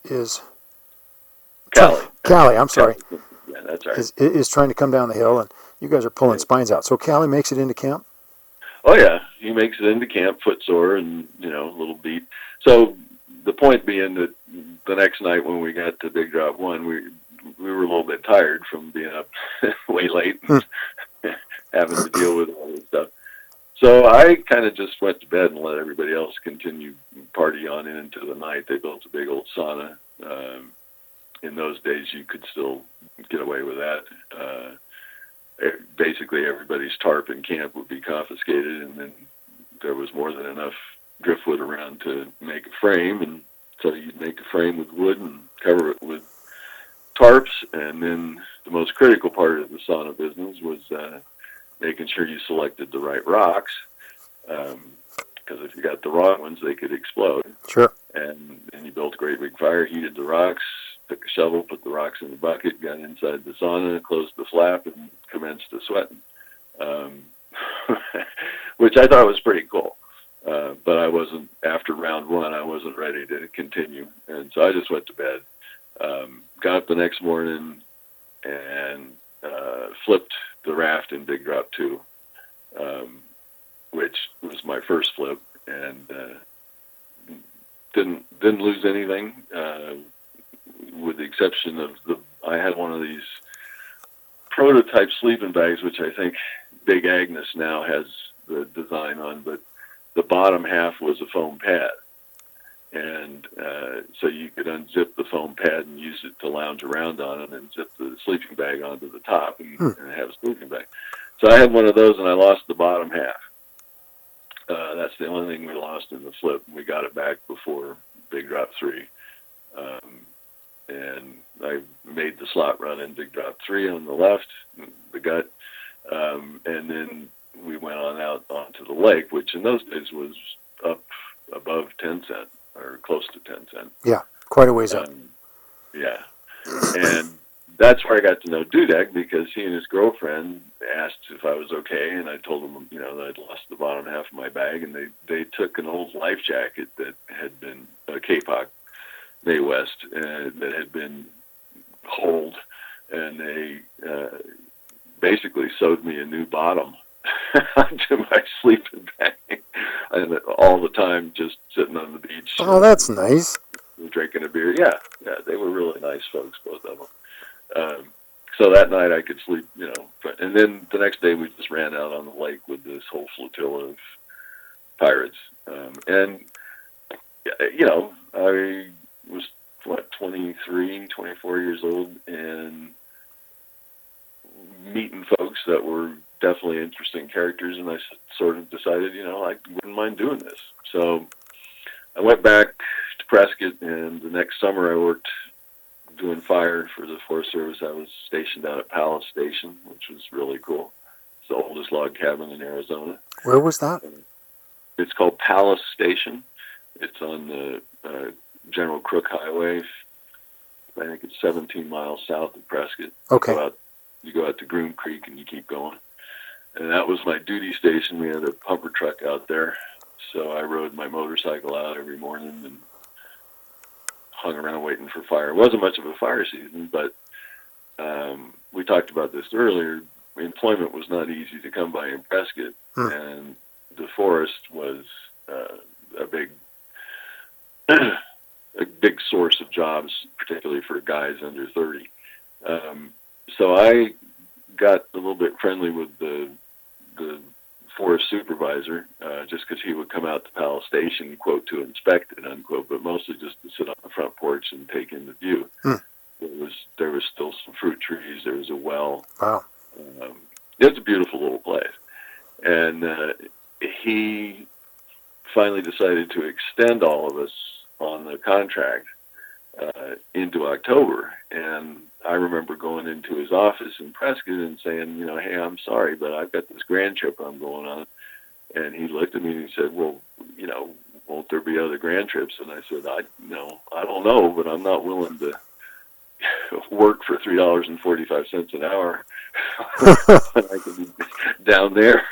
Callie. I'm sorry. Yeah, that's right. Is trying to come down the hill, and you guys are pulling spines out. So Callie makes it into camp. Oh yeah, he makes it into camp, footsore and a little beat. So the point being that the next night when we got to Big Drop 1, we were a little bit tired from being up way late and having to deal with all this stuff. So I kind of just went to bed and let everybody else continue party on into the night. They built a big old sauna. In those days, you could still get away with that. Basically, everybody's tarp in camp would be confiscated, and then there was more than enough driftwood around to make a frame, and so you'd make a frame with wood and cover it with tarps. And then the most critical part of the sauna business was making sure you selected the right rocks, because if you got the wrong ones, they could explode. Sure. And you built a great big fire, heated the rocks, took a shovel, put the rocks in the bucket, got inside the sauna, closed the flap, and commenced to sweating, which I thought was pretty cool. But I wasn't, after round 1, I wasn't ready to continue. And so I just went to bed, got up the next morning, and flipped the raft in Big Drop 2, which was my first flip, and didn't lose anything, with the exception of I had one of these prototype sleeping bags, which I think Big Agnes now has the design on, but the bottom half was a foam pad. And so you could unzip the foam pad and use it to lounge around on, and then zip the sleeping bag onto the top and have a sleeping bag. So I had one of those, and I lost the bottom half. That's the only thing we lost in the flip. We got it back before Big Drop 3. And I made the slot run in Big Drop 3 on the left, the gut, and then we went on out onto the lake, which in those days was up above 10 cent, or close to 10 cent. Yeah, quite a ways up. Yeah. And that's where I got to know Dudek, because he and his girlfriend asked if I was okay, and I told them, that I'd lost the bottom half of my bag, and they took an old life jacket that had been a Kapok May West that had been holed, and they basically sewed me a new bottom onto my sleeping bag, and all the time just sitting on the beach. Oh, that's nice. Drinking a beer. Yeah, they were really nice folks, both of them. So that night I could sleep, and then the next day we just ran out on the lake with this whole flotilla of pirates. And I was 23, 24 years old, and meeting folks that were definitely interesting characters, and I sort of decided, I wouldn't mind doing this. So I went back to Prescott, and the next summer I worked doing fire for the Forest Service. I was stationed out at Palace Station, which was really cool. It's the oldest log cabin in Arizona. Where was that? It's called Palace Station. It's on the General Crook Highway. I think it's 17 miles south of Prescott. Okay. You go out to Groom Creek and you keep going. And that was my duty station. We had a pumper truck out there. So I rode my motorcycle out every morning and hung around waiting for fire. It wasn't much of a fire season, but we talked about this earlier. Employment was not easy to come by in Prescott, and the forest was a big source of jobs, particularly for guys under 30. So I got a little bit friendly with the forest supervisor, just because he would come out to Palace Station, quote, to inspect it, unquote, but mostly just to sit on the front porch and take in the view. There was still some fruit trees. There was a well. Wow. It's a beautiful little place. And he finally decided to extend all of us on the contract into October. And I remember going into his office in Prescott and saying, hey, I'm sorry, but I've got this grand trip I'm going on. And he looked at me and he said, well, won't there be other grand trips? And I said, I don't know, but I'm not willing to work for $3.45 an hour when I can be down there.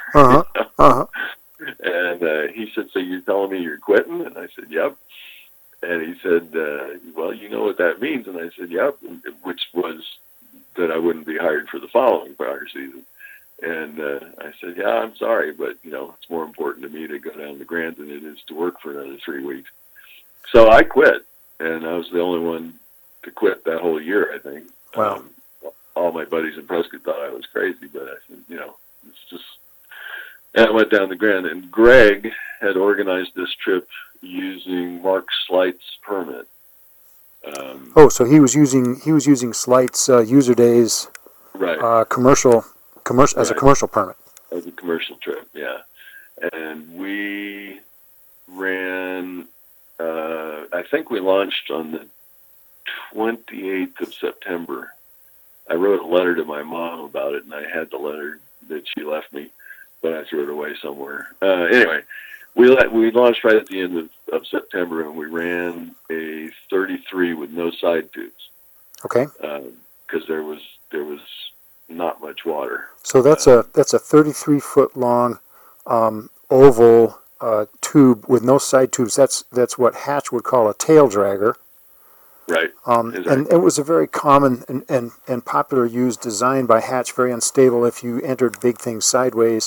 And he said, so you're telling me you're quitting? And I said, yep. And he said, well, you know what that means? And I said, yep, which was that I wouldn't be hired for the following fire season. And I said, yeah, I'm sorry, but, it's more important to me to go down to Grant than it is to work for another 3 weeks. So I quit, and I was the only one to quit that whole year, I think. Wow. All my buddies in Prescott thought I was crazy, but I said, it's just... And I went down to Grant, and Greg had organized this trip using Mark Slight's permit. So he was using Slight's user days, right? Commercial as a commercial permit. As a commercial trip, yeah. And we ran. I think we launched on the 28th of September. I wrote a letter to my mom about it, and I had the letter that she left me, but I threw it away somewhere. Anyway, we launched right at the end of September, and we ran a 33 with no side tubes. Okay. Because there was not much water. So that's a 33-foot long oval tube with no side tubes. That's what Hatch would call a tail dragger. Right. Exactly. And it was a very common and popular used design by Hatch, very unstable if you entered big things sideways.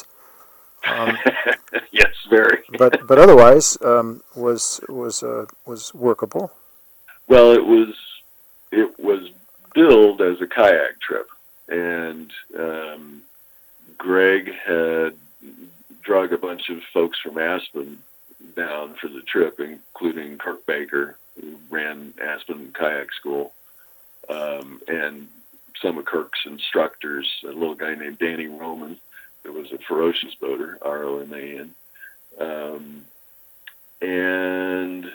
Yes, very. but otherwise was workable. Well, it was billed as a kayak trip, and Greg had drug a bunch of folks from Aspen down for the trip, including Kirk Baker, who ran Aspen Kayak School, and some of Kirk's instructors, a little guy named Danny Roman, who was a ferocious boater, R-O-M-A-N, and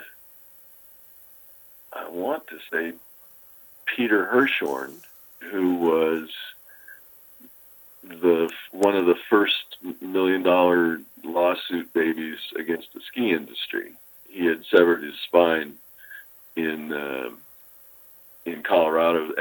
I want to say Peter Hirshhorn, who was one of the first $1 million lawsuit babies against the ski industry. He had severed his spine in Colorado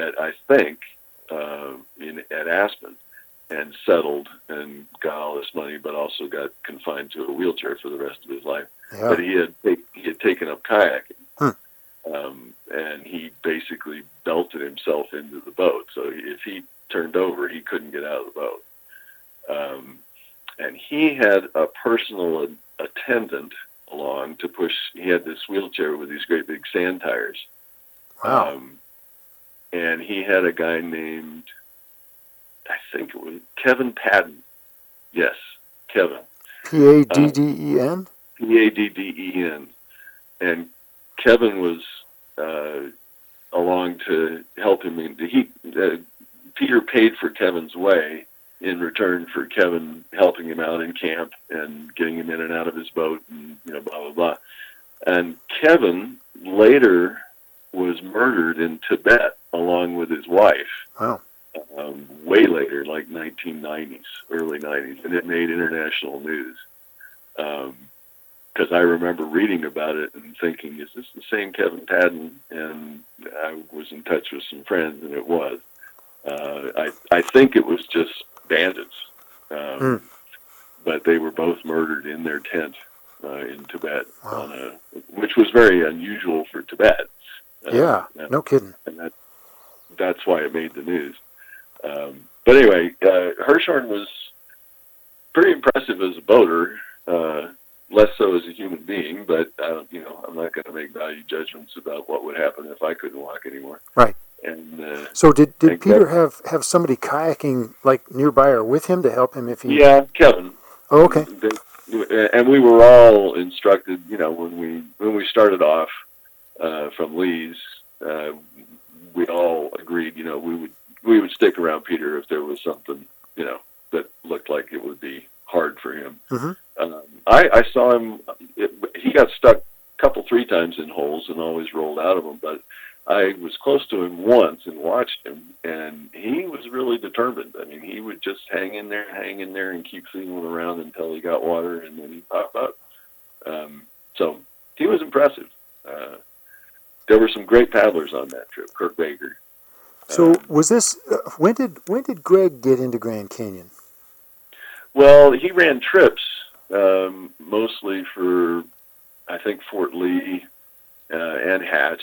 at Aspen, and settled and got all this money, but also got confined to a wheelchair for the rest of his life. Yeah. But he had taken up kayaking, and he basically belted himself into the boat. So if he turned over, he couldn't get out of the boat. And he had a personal attendant along to push. He had this wheelchair with these great big sand tires. Wow. And he had a guy named, I think it was Kevin Padden. Yes, Kevin. Padden? Padden. And Kevin was along to help him. Peter paid for Kevin's way in return for Kevin helping him out in camp and getting him in and out of his boat and, blah, blah, blah. And Kevin later was murdered in Tibet along with his wife. Wow. Way later, like 1990s, early 90s, and it made international news. Because I remember reading about it and thinking, is this the same Kevin Tadden? And I was in touch with some friends, and it was. I think it was just bandits, but they were both murdered in their tent in Tibet, Wow. which was very unusual for Tibet. Yeah, no kidding. And that's why it made the news. But anyway, Hirshhorn was pretty impressive as a boater, less so as a human being, but I'm not going to make value judgments about what would happen if I couldn't walk anymore. Right. And so did Peter have somebody kayaking like nearby or with him to help him if he? Yeah, Kevin. Oh, okay. And we were all instructed, when we started off from Lee's, we all agreed, we would stick around Peter if there was something, that looked like it would be hard for him. Mm-hmm. I saw him. He got stuck three times in holes and always rolled out of them, but I was close to him once and watched him, and he was really determined. I mean, he would just hang in there and keep feeling around until he got water, and then he'd pop up. So he was impressive. There were some great paddlers on that trip. Kirk Baker. So was this? When did Greg get into Grand Canyon? Well, he ran trips mostly for, I think, Fort Lee and Hatch.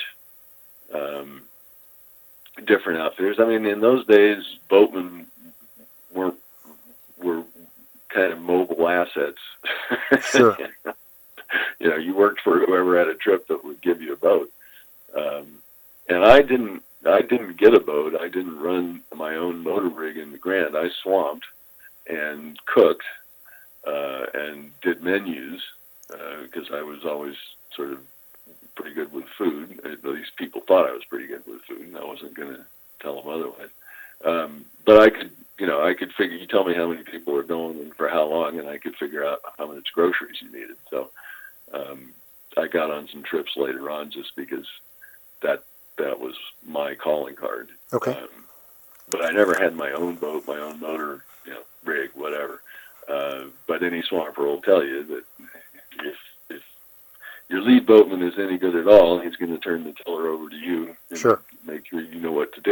Different outfitters. I mean, in those days, boatmen were kind of mobile assets. Sure. You worked for whoever had a trip that would give you a boat. And I didn't get a boat. I didn't run my own motor rig in the Grand. I swamped and cooked and did menus because I was always sort of pretty good with food. At least people thought I was pretty good with food, and I wasn't going to tell them otherwise. But I could figure. You tell me how many people are going and for how long, and I could figure out how much groceries you needed. So I got on some trips later on just because that was my calling card. Okay. But I never had my own boat, my own motor, rig, whatever. But any swamper will tell you that if your lead boatman is any good at all, he's going to turn the tiller over to you and sure. make sure you know what to do.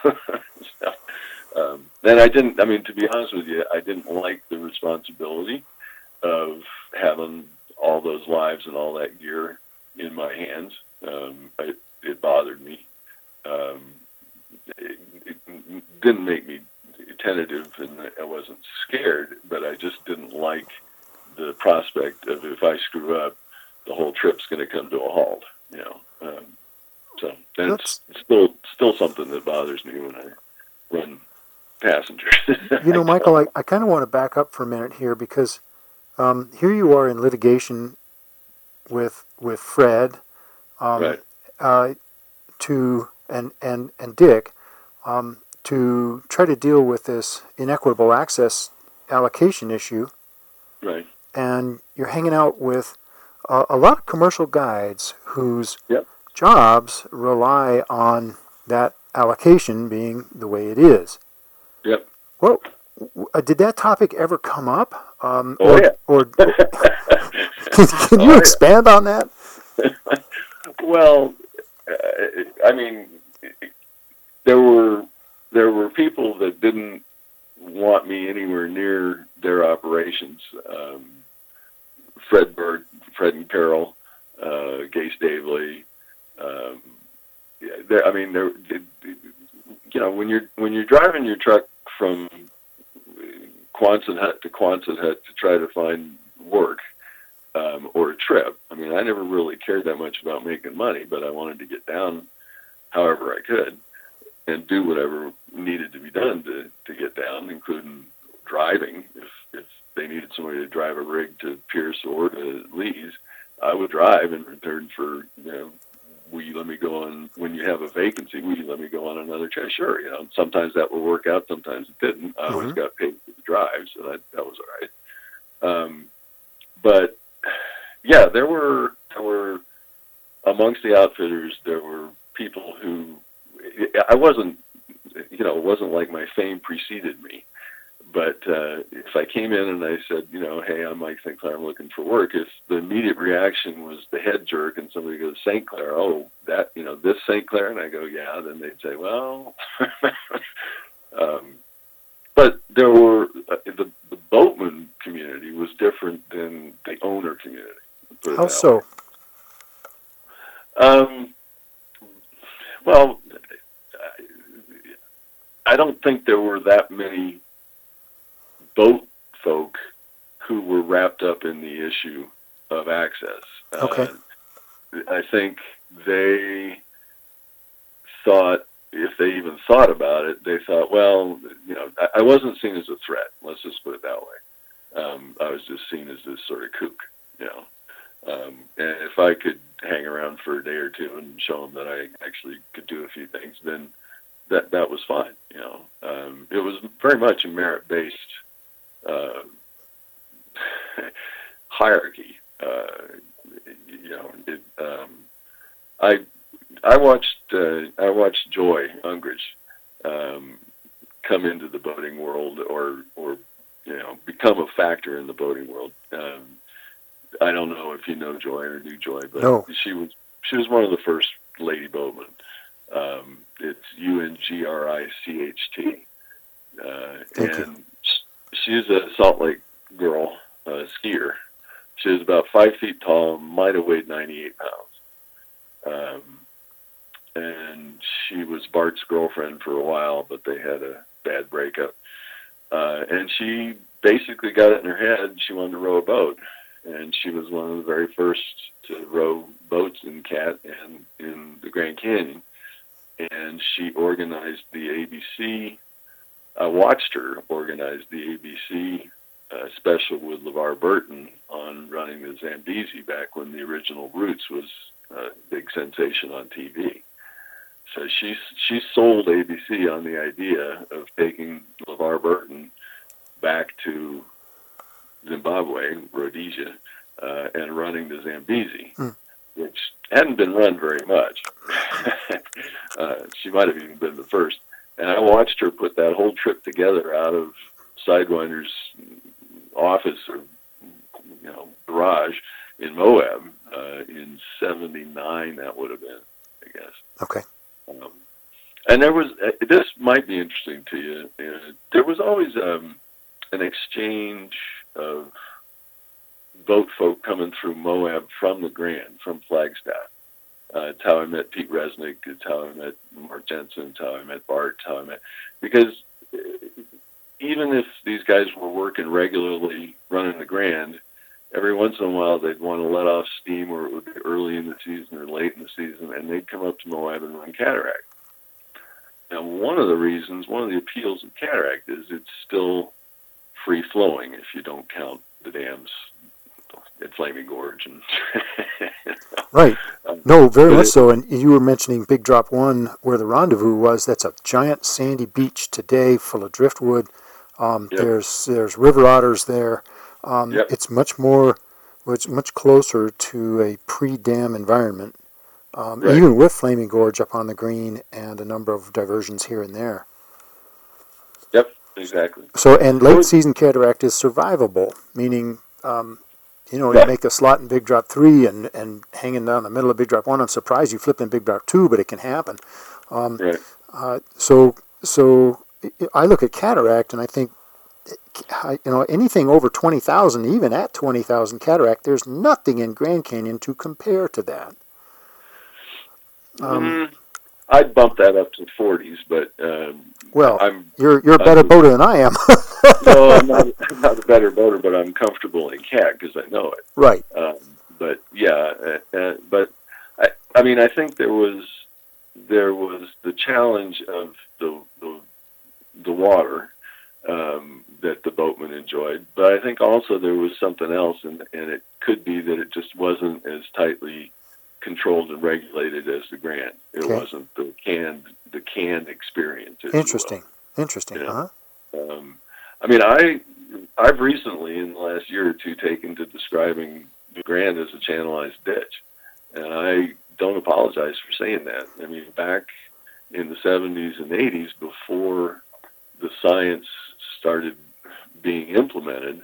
And I didn't, to be honest with you, I didn't like the responsibility of having all those lives and all that gear in my hands. It bothered me. It didn't make me tentative, and I wasn't scared, but I just didn't like the prospect of if I screw up, the whole trip's going to come to a halt. So that's still something that bothers me when I run passengers. Michael, I kind of want to back up for a minute here because here you are in litigation with Fred, right. And Dick, to try to deal with this inequitable access allocation issue. Right. And you're hanging out with a lot of commercial guides whose yep. jobs rely on that allocation being the way it is. Yep. Well, did that topic ever come up? Yeah. Or can you expand on that? Well, there were people that didn't want me anywhere near their operations. Fred and Carol, Gay Stavely. When you're driving your truck from Quonset Hut to Quonset Hut to try to find work or a trip. I never really cared that much about making money, but I wanted to get down however I could and do whatever needed to be done to get down, including driving. If they needed somebody to drive a rig to Pierce or to Lee's, I would drive in return for, will you let me go on, when you have a vacancy, will you let me go on another trip? Sure, sometimes that will work out, sometimes it didn't. I always got paid for the drive, so that was all right. But yeah, there were amongst the outfitters, there were people who, I wasn't, it wasn't like my fame preceded me. But if I came in and I said, hey, I'm Mike St. Clair, I'm looking for work, if the immediate reaction was the head jerk and somebody goes, St. Clair, oh, that, this St. Clair, and I go, yeah, then they'd say, well, but there were, the boatman community was different than the owner community. How so? Well, I don't think there were that many boat folk who were wrapped up in the issue of access. Okay. I think they thought, if they even thought about it, they thought, well, I wasn't seen as a threat. Let's just put it that way. I was just seen as this sort of kook, and if I could hang around for a day or two and show them that I actually could do a few things, then that was fine. It was very much a merit-based hierarchy. I watched Joy Ungrich come into the boating world, or become a factor in the boating world. I don't know if you know Joy or knew Joy, but no. She was one of the first lady boatmen. It's UNGRICHT. And she's a Salt Lake girl, skier. She was about 5 feet tall, might have weighed 98 pounds. And she was Bart's girlfriend for a while, but they had a bad breakup. And she basically got it in her head she wanted to row a boat. And she was one of the very first to row boats in Cat and in the Grand Canyon. And she organized the ABC. I watched her organize the ABC special with LeVar Burton on running the Zambezi back when the original Roots was a big sensation on TV. So she sold ABC on the idea of taking LeVar Burton back to Zimbabwe, Rhodesia, and running the Zambezi, which hadn't been run very much. She might have even been the first. And I watched her put that whole trip together out of Sidewinder's office or garage in Moab in '79. That would have been, I guess. Okay. And there was, this might be interesting to you. There was always an exchange of boat folk coming through Moab from the Grand, from Flagstaff. It's how I met Pete Resnick. It's how I met Mark Jensen. It's how I met Bart. It's how I met, because even if these guys were working regularly running the Grand, every once in a while they'd want to let off steam, or it would be early in the season or late in the season, and they'd come up to Moab and run Cataract. Now, one of the appeals of Cataract is it's still free flowing if you don't count the dams at Flaming Gorge. And right. No, very much so. And you were mentioning Big Drop 1, where the rendezvous was. That's a giant sandy beach today full of driftwood. Yep. There's river otters there. Yep. It's much closer to a pre-dam environment, right. Even with Flaming Gorge up on the green and a number of diversions here and there. Yep, exactly. So, and late season Cataract is survivable, meaning, you make a slot in Big Drop 3 and hanging down the middle of Big Drop 1. I'm surprised you flipped in Big Drop 2, but it can happen. Right. So I look at Cataract and I think, anything over 20,000, even at 20,000 Cataract, there's nothing in Grand Canyon to compare to that. I'd bump that up to 40s, but you're a better boater than I am. No, I'm not a better boater, but I'm comfortable in Cat because I know it. Right. But yeah, but I think there was the challenge of the water that the boatmen enjoyed, but I think also there was something else, and it could be that it just wasn't as tightly controlled and regulated as the Grand. It wasn't the canned experience. Interesting. Uh-huh. I've recently, in the last year or two, taken to describing the Grand as a channelized ditch, and I don't apologize for saying that. Back in the 70s and 80s, before the science started being implemented,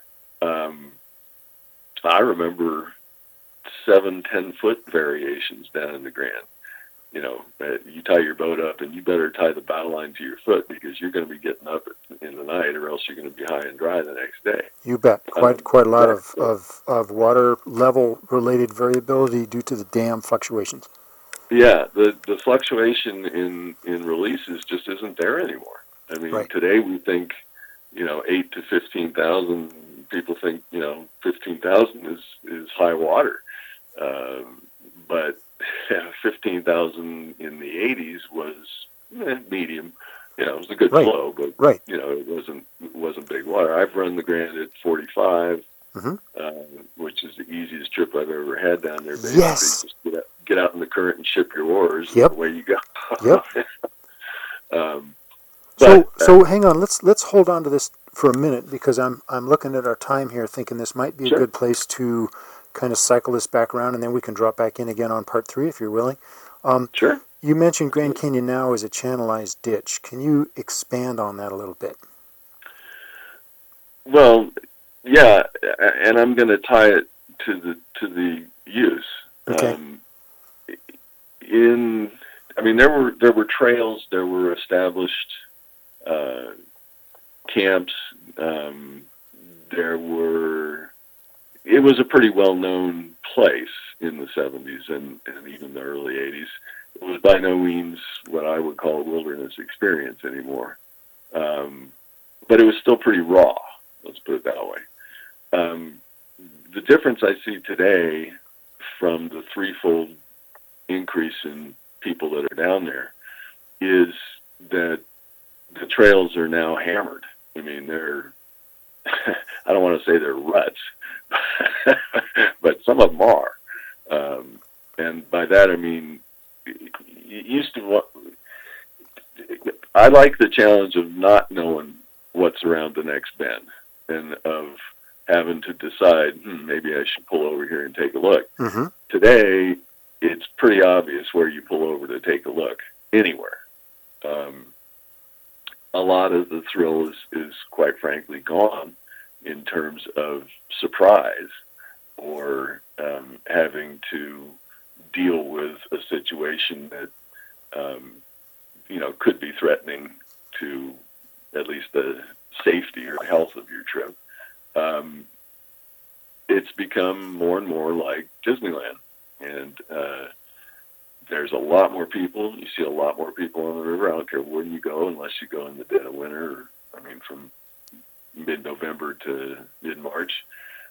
I remember 7-10 foot variations down in the Grand. You tie your boat up, and you better tie the bow line to your foot, because you're going to be getting up in the night, or else you're going to be high and dry the next day. You bet. Quite a lot of water level related variability due to the dam fluctuations. Yeah, the fluctuation in releases just isn't there anymore. I mean, Right. Today we think, 8 to 15,000. People think 15,000 is high water, but 15,000 in the 80s was medium. It was a good Right. flow, but Right. it wasn't big water. I've run the Grand at 45, which is the easiest trip I've ever had down there. Basically, Yes. just get out in the current and ship your oars. Yep. And away you go. Yep. So hang on. Let's hold on to this for a minute, because I'm looking at our time here, thinking this might be a Sure. good place to kind of cycle this back around, and then we can drop back in again on part 3 if you're willing. Sure. You mentioned Grand Canyon now as a channelized ditch. Can you expand on that a little bit? Well, yeah, and I'm going to tie it to the use. Okay. There were trails, there were established camps. It was a pretty well-known place in the 70s and even the early 80s. It was by no means what I would call a wilderness experience anymore. But it was still pretty raw, let's put it that way. The difference I see today from the threefold increase in people that are down there is that the trails are now hammered. I mean, they're, I don't want to say they're ruts, but some of them are. And by that, I mean, I like the challenge of not knowing what's around the next bend, and of having to decide, maybe I should pull over here and take a look. Mm-hmm. Today, it's pretty obvious where you pull over to take a look, anywhere. A lot of the thrill is quite frankly gone in terms of surprise, or having to deal with a situation that could be threatening to at least the safety or health of your trip. It's become more and more like Disneyland, and there's a lot more people. You see a lot more people on the river. I don't care where you go, unless you go in the dead of winter, from mid-November to mid-March.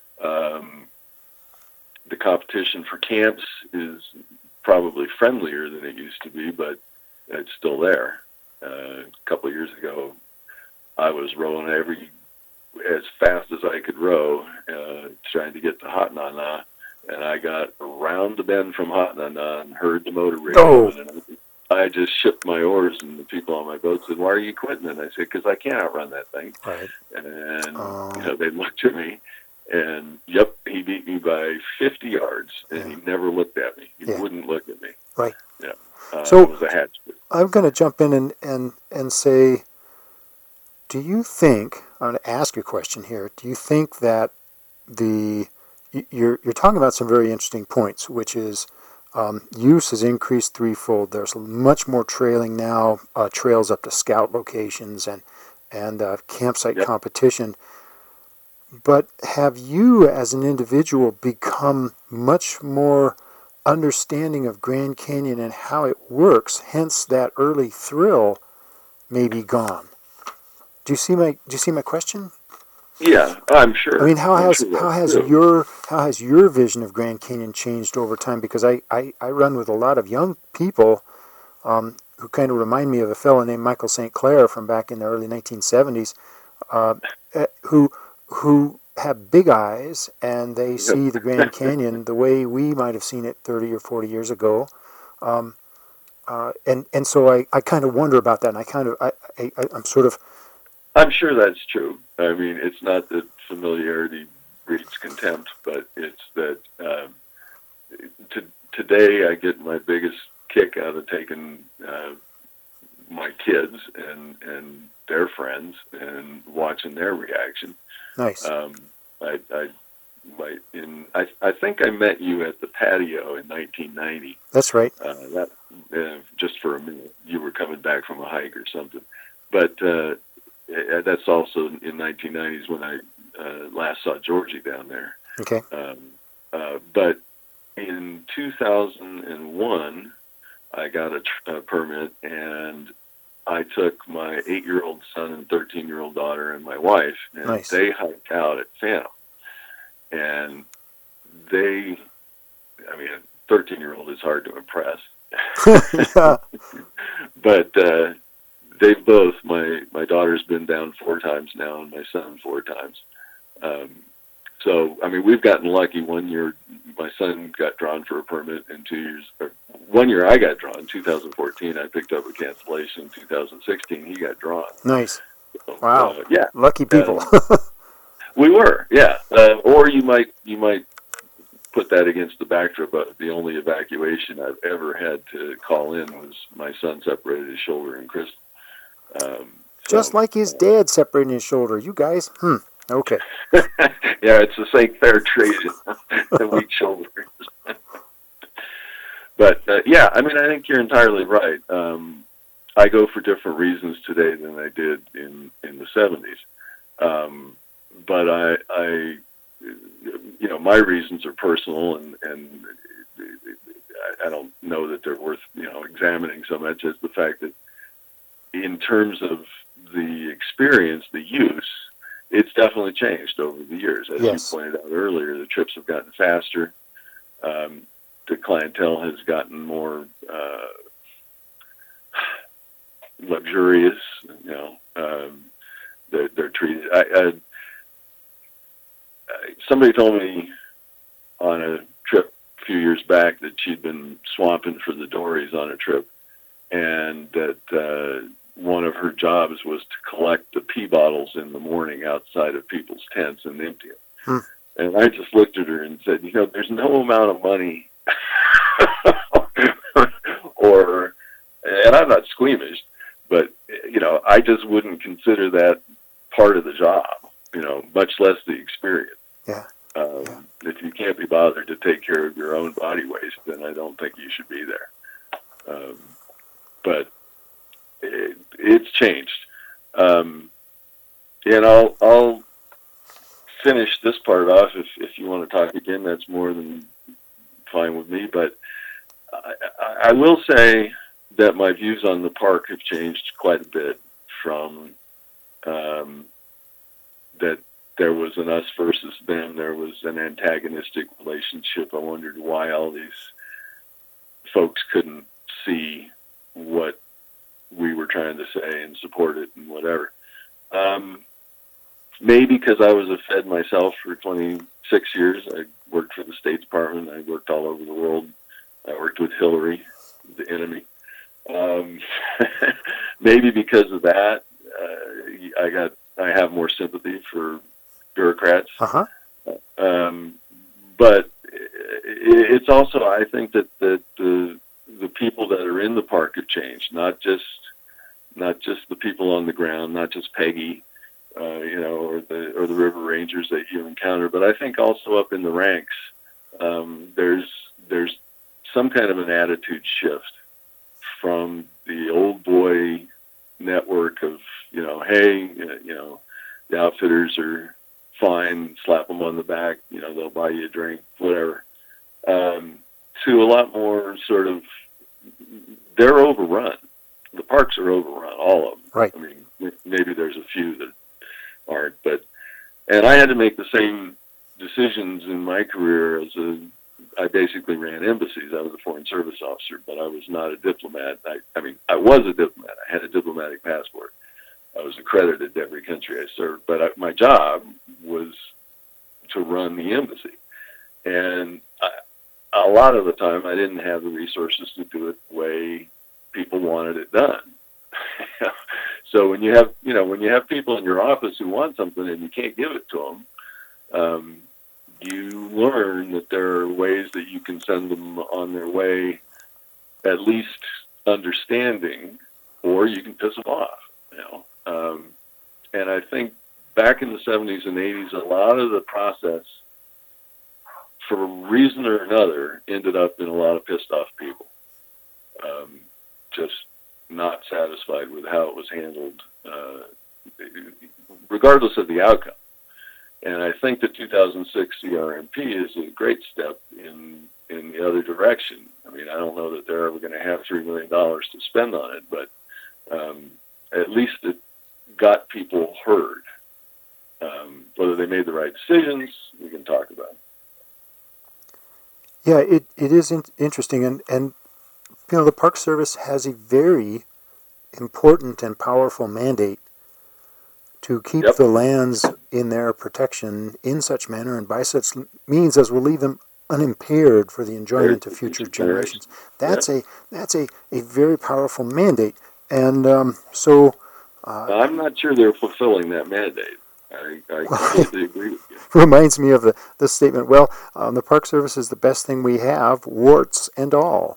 The competition for camps is probably friendlier than it used to be, but it's still there. A couple of years ago, I was rowing as fast as I could row, trying to get to Hot Nana, and I got around the bend from Hot Nana and heard the motor radio. And I just shipped my oars, and the people on my boat said, "Why are you quitting?" And I said, "Because I can't outrun that thing." Right. And they looked at me, and yep, he beat me by 50 yards, and he never looked at me. He wouldn't look at me. Right. Yeah. So it was a hatch. I'm going to jump in and say, do you think, I'm going to ask you a question here, do you think that you're talking about some very interesting points, which is use has increased threefold. There's much more trailing now, trails up to scout locations and campsite competition. But have you as an individual become much more understanding of Grand Canyon and how it works, hence that early thrill may be gone? Do you see my question? Yeah, I'm sure. I mean, how has your vision of Grand Canyon changed over time? Because I run with a lot of young people who kind of remind me of a fellow named Michael St. Clair from back in the early 1970s, who have big eyes, and they see the Grand Canyon the way we might have seen it 30 or 40 years ago. And so I kind of wonder about that, and I'm sort of... I'm sure that's true. I mean, it's not that familiarity breeds contempt, but it's that today I get my biggest kick out of taking my kids and their friends and watching their reaction. Nice. I think I met you at the patio in 1990. That's right. Just for a minute, you were coming back from a hike or something. But that's also in 1990s when I last saw Georgie down there. Okay. But in 2001, I got a permit, and I took my 8-year-old son and 13-year-old daughter and my wife, and Nice. They hiked out at Phantom. And a 13-year-old is hard to impress. Yeah. But they both, my daughter's been down 4 times now, and my son 4 times. So, we've gotten lucky. 1 year, my son got drawn for a permit, and 2 years, or 1 year I got drawn. 2014, I picked up a cancellation. 2016, he got drawn. Nice. So, Wow. Yeah. Lucky people. We were, yeah. Or you might put that against the backdrop of the only evacuation I've ever had to call in was my son separated his shoulder in Crystal. Just like his dad separating his shoulder. You guys? Okay. Yeah, it's the St. Clair trade, the weak shoulder. But, yeah, I think you're entirely right. I go for different reasons today than I did in the 70s. But my reasons are personal, and I don't know that they're worth, examining so much as the fact that in terms of the experience, the use, it's definitely changed over the years. As Yes. you pointed out earlier, the trips have gotten faster. The clientele has gotten more luxurious. They're treated. Somebody told me on a trip a few years back that she'd been swamping for the Dories on a trip, and that one of her jobs was to collect the pee bottles in the morning outside of people's tents and empty them. And I just looked at her and said, there's no amount of money and I'm not squeamish, but, I just wouldn't consider that part of the job, much less the experience. Yeah. If you can't be bothered to take care of your own body waste, then I don't think you should be there. But it's changed. And I'll finish this part off. If you want to talk again, that's more than fine with me. But I will say that my views on the park have changed quite a bit from that there was an us versus them. There was an antagonistic relationship. I wondered why all these folks couldn't see what we were trying to say and support it and whatever. Maybe because I was a Fed myself for 26 years. I worked for the State Department. I worked all over the world. I worked with Hillary, the enemy. Maybe because of that, I have more sympathy for bureaucrats. Uh-huh. But it's also, I think that the people that are in the park have changed. Not just the people on the ground, not just Peggy, or the river rangers that you encounter, but I think also up in the ranks, there's some kind of an attitude shift from the old boy network of, hey, the outfitters are fine, slap them on the back, they'll buy you a drink, whatever, to a lot more sort of, they're overrun. The parks are overrun, all of them. Right. Maybe there's a few that aren't, and I had to make the same decisions in my career I basically ran embassies. I was a foreign service officer, but I was not a diplomat. I was a diplomat. I had a diplomatic passport. I was accredited to every country I served, but my job was to run the embassy. And a lot of the time I didn't have the resources to do it the way people wanted it done. So when you have people in your office who want something and you can't give it to them, you learn that there are ways that you can send them on their way, at least understanding or you can piss them off. You know, and I think back in the 70s and 80s, a lot of the process, for a reason or another, ended up in a lot of pissed off people, just not satisfied with how it was handled, regardless of the outcome. And I think the 2006 CRMP is a great step in the other direction. I mean, I don't know that they're ever going to have $3 million to spend on it, but at least it got people heard. Whether they made the right decisions, we can talk about. Yeah, it is interesting, and you know, the Park Service has a very important and powerful mandate to keep Yep. the lands in their protection in such manner and by such means as will leave them unimpaired for the enjoyment of future generations. That's a very powerful mandate, and so I'm not sure they're fulfilling that mandate. I completely agree with you. reminds me of the statement. Well, the Park Service is the best thing we have, warts and all.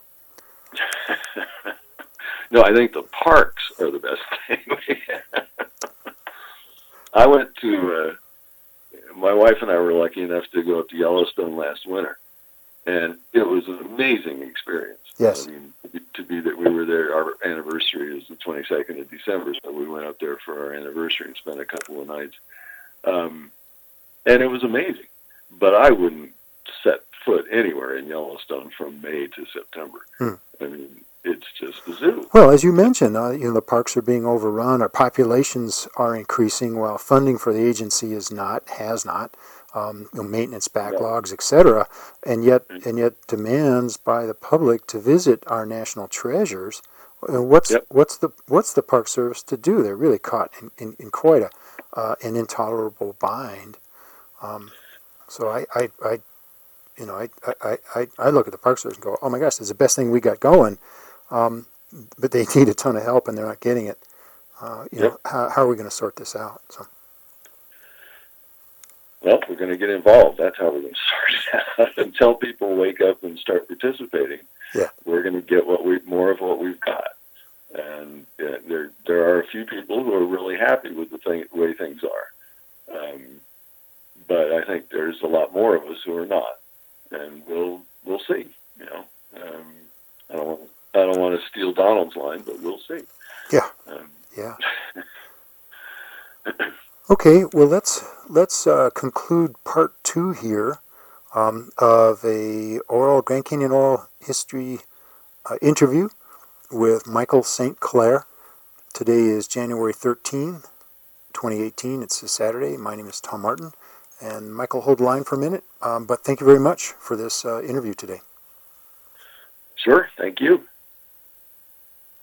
No, I think the parks are the best thing we have. I went to, my wife and I were lucky enough to go up to Yellowstone last winter, and it was an amazing experience. Yes. I mean, to be that we were there, our anniversary is the 22nd of December, so we went up there for our anniversary and spent a couple of nights. And it was amazing, but I wouldn't set foot anywhere in Yellowstone from May to September. I mean, it's just a zoo. Well, as you mentioned, you know, the parks are being overrun. Our populations are increasing, while funding for the agency has not. You know, maintenance backlogs, etc., and yet demands by the public to visit our national treasures. What's the Park Service to do? They're really caught in quite an intolerable bind. So I look at the Park Service and go, oh my gosh, it's the best thing we got going, but they need a ton of help and they're not getting it. You know, how are we going to sort this out? So. Well, we're going to get involved. That's how we're going to sort it out. Until people wake up and start participating, we're going to get more of what we've got. And there are a few people who are really happy with the way things are. But I think there's a lot more of us who are not, and we'll see. You know, I don't want to steal Donald's line, but we'll see. Yeah. Okay. Well, let's conclude part 2 here of a Grand Canyon Oral History interview with Michael St. Clair. Today is January 13, 2018. It's a Saturday. My name is Tom Martin. And Michael, hold the line for a minute. But thank you very much for this interview today. Sure. Thank you.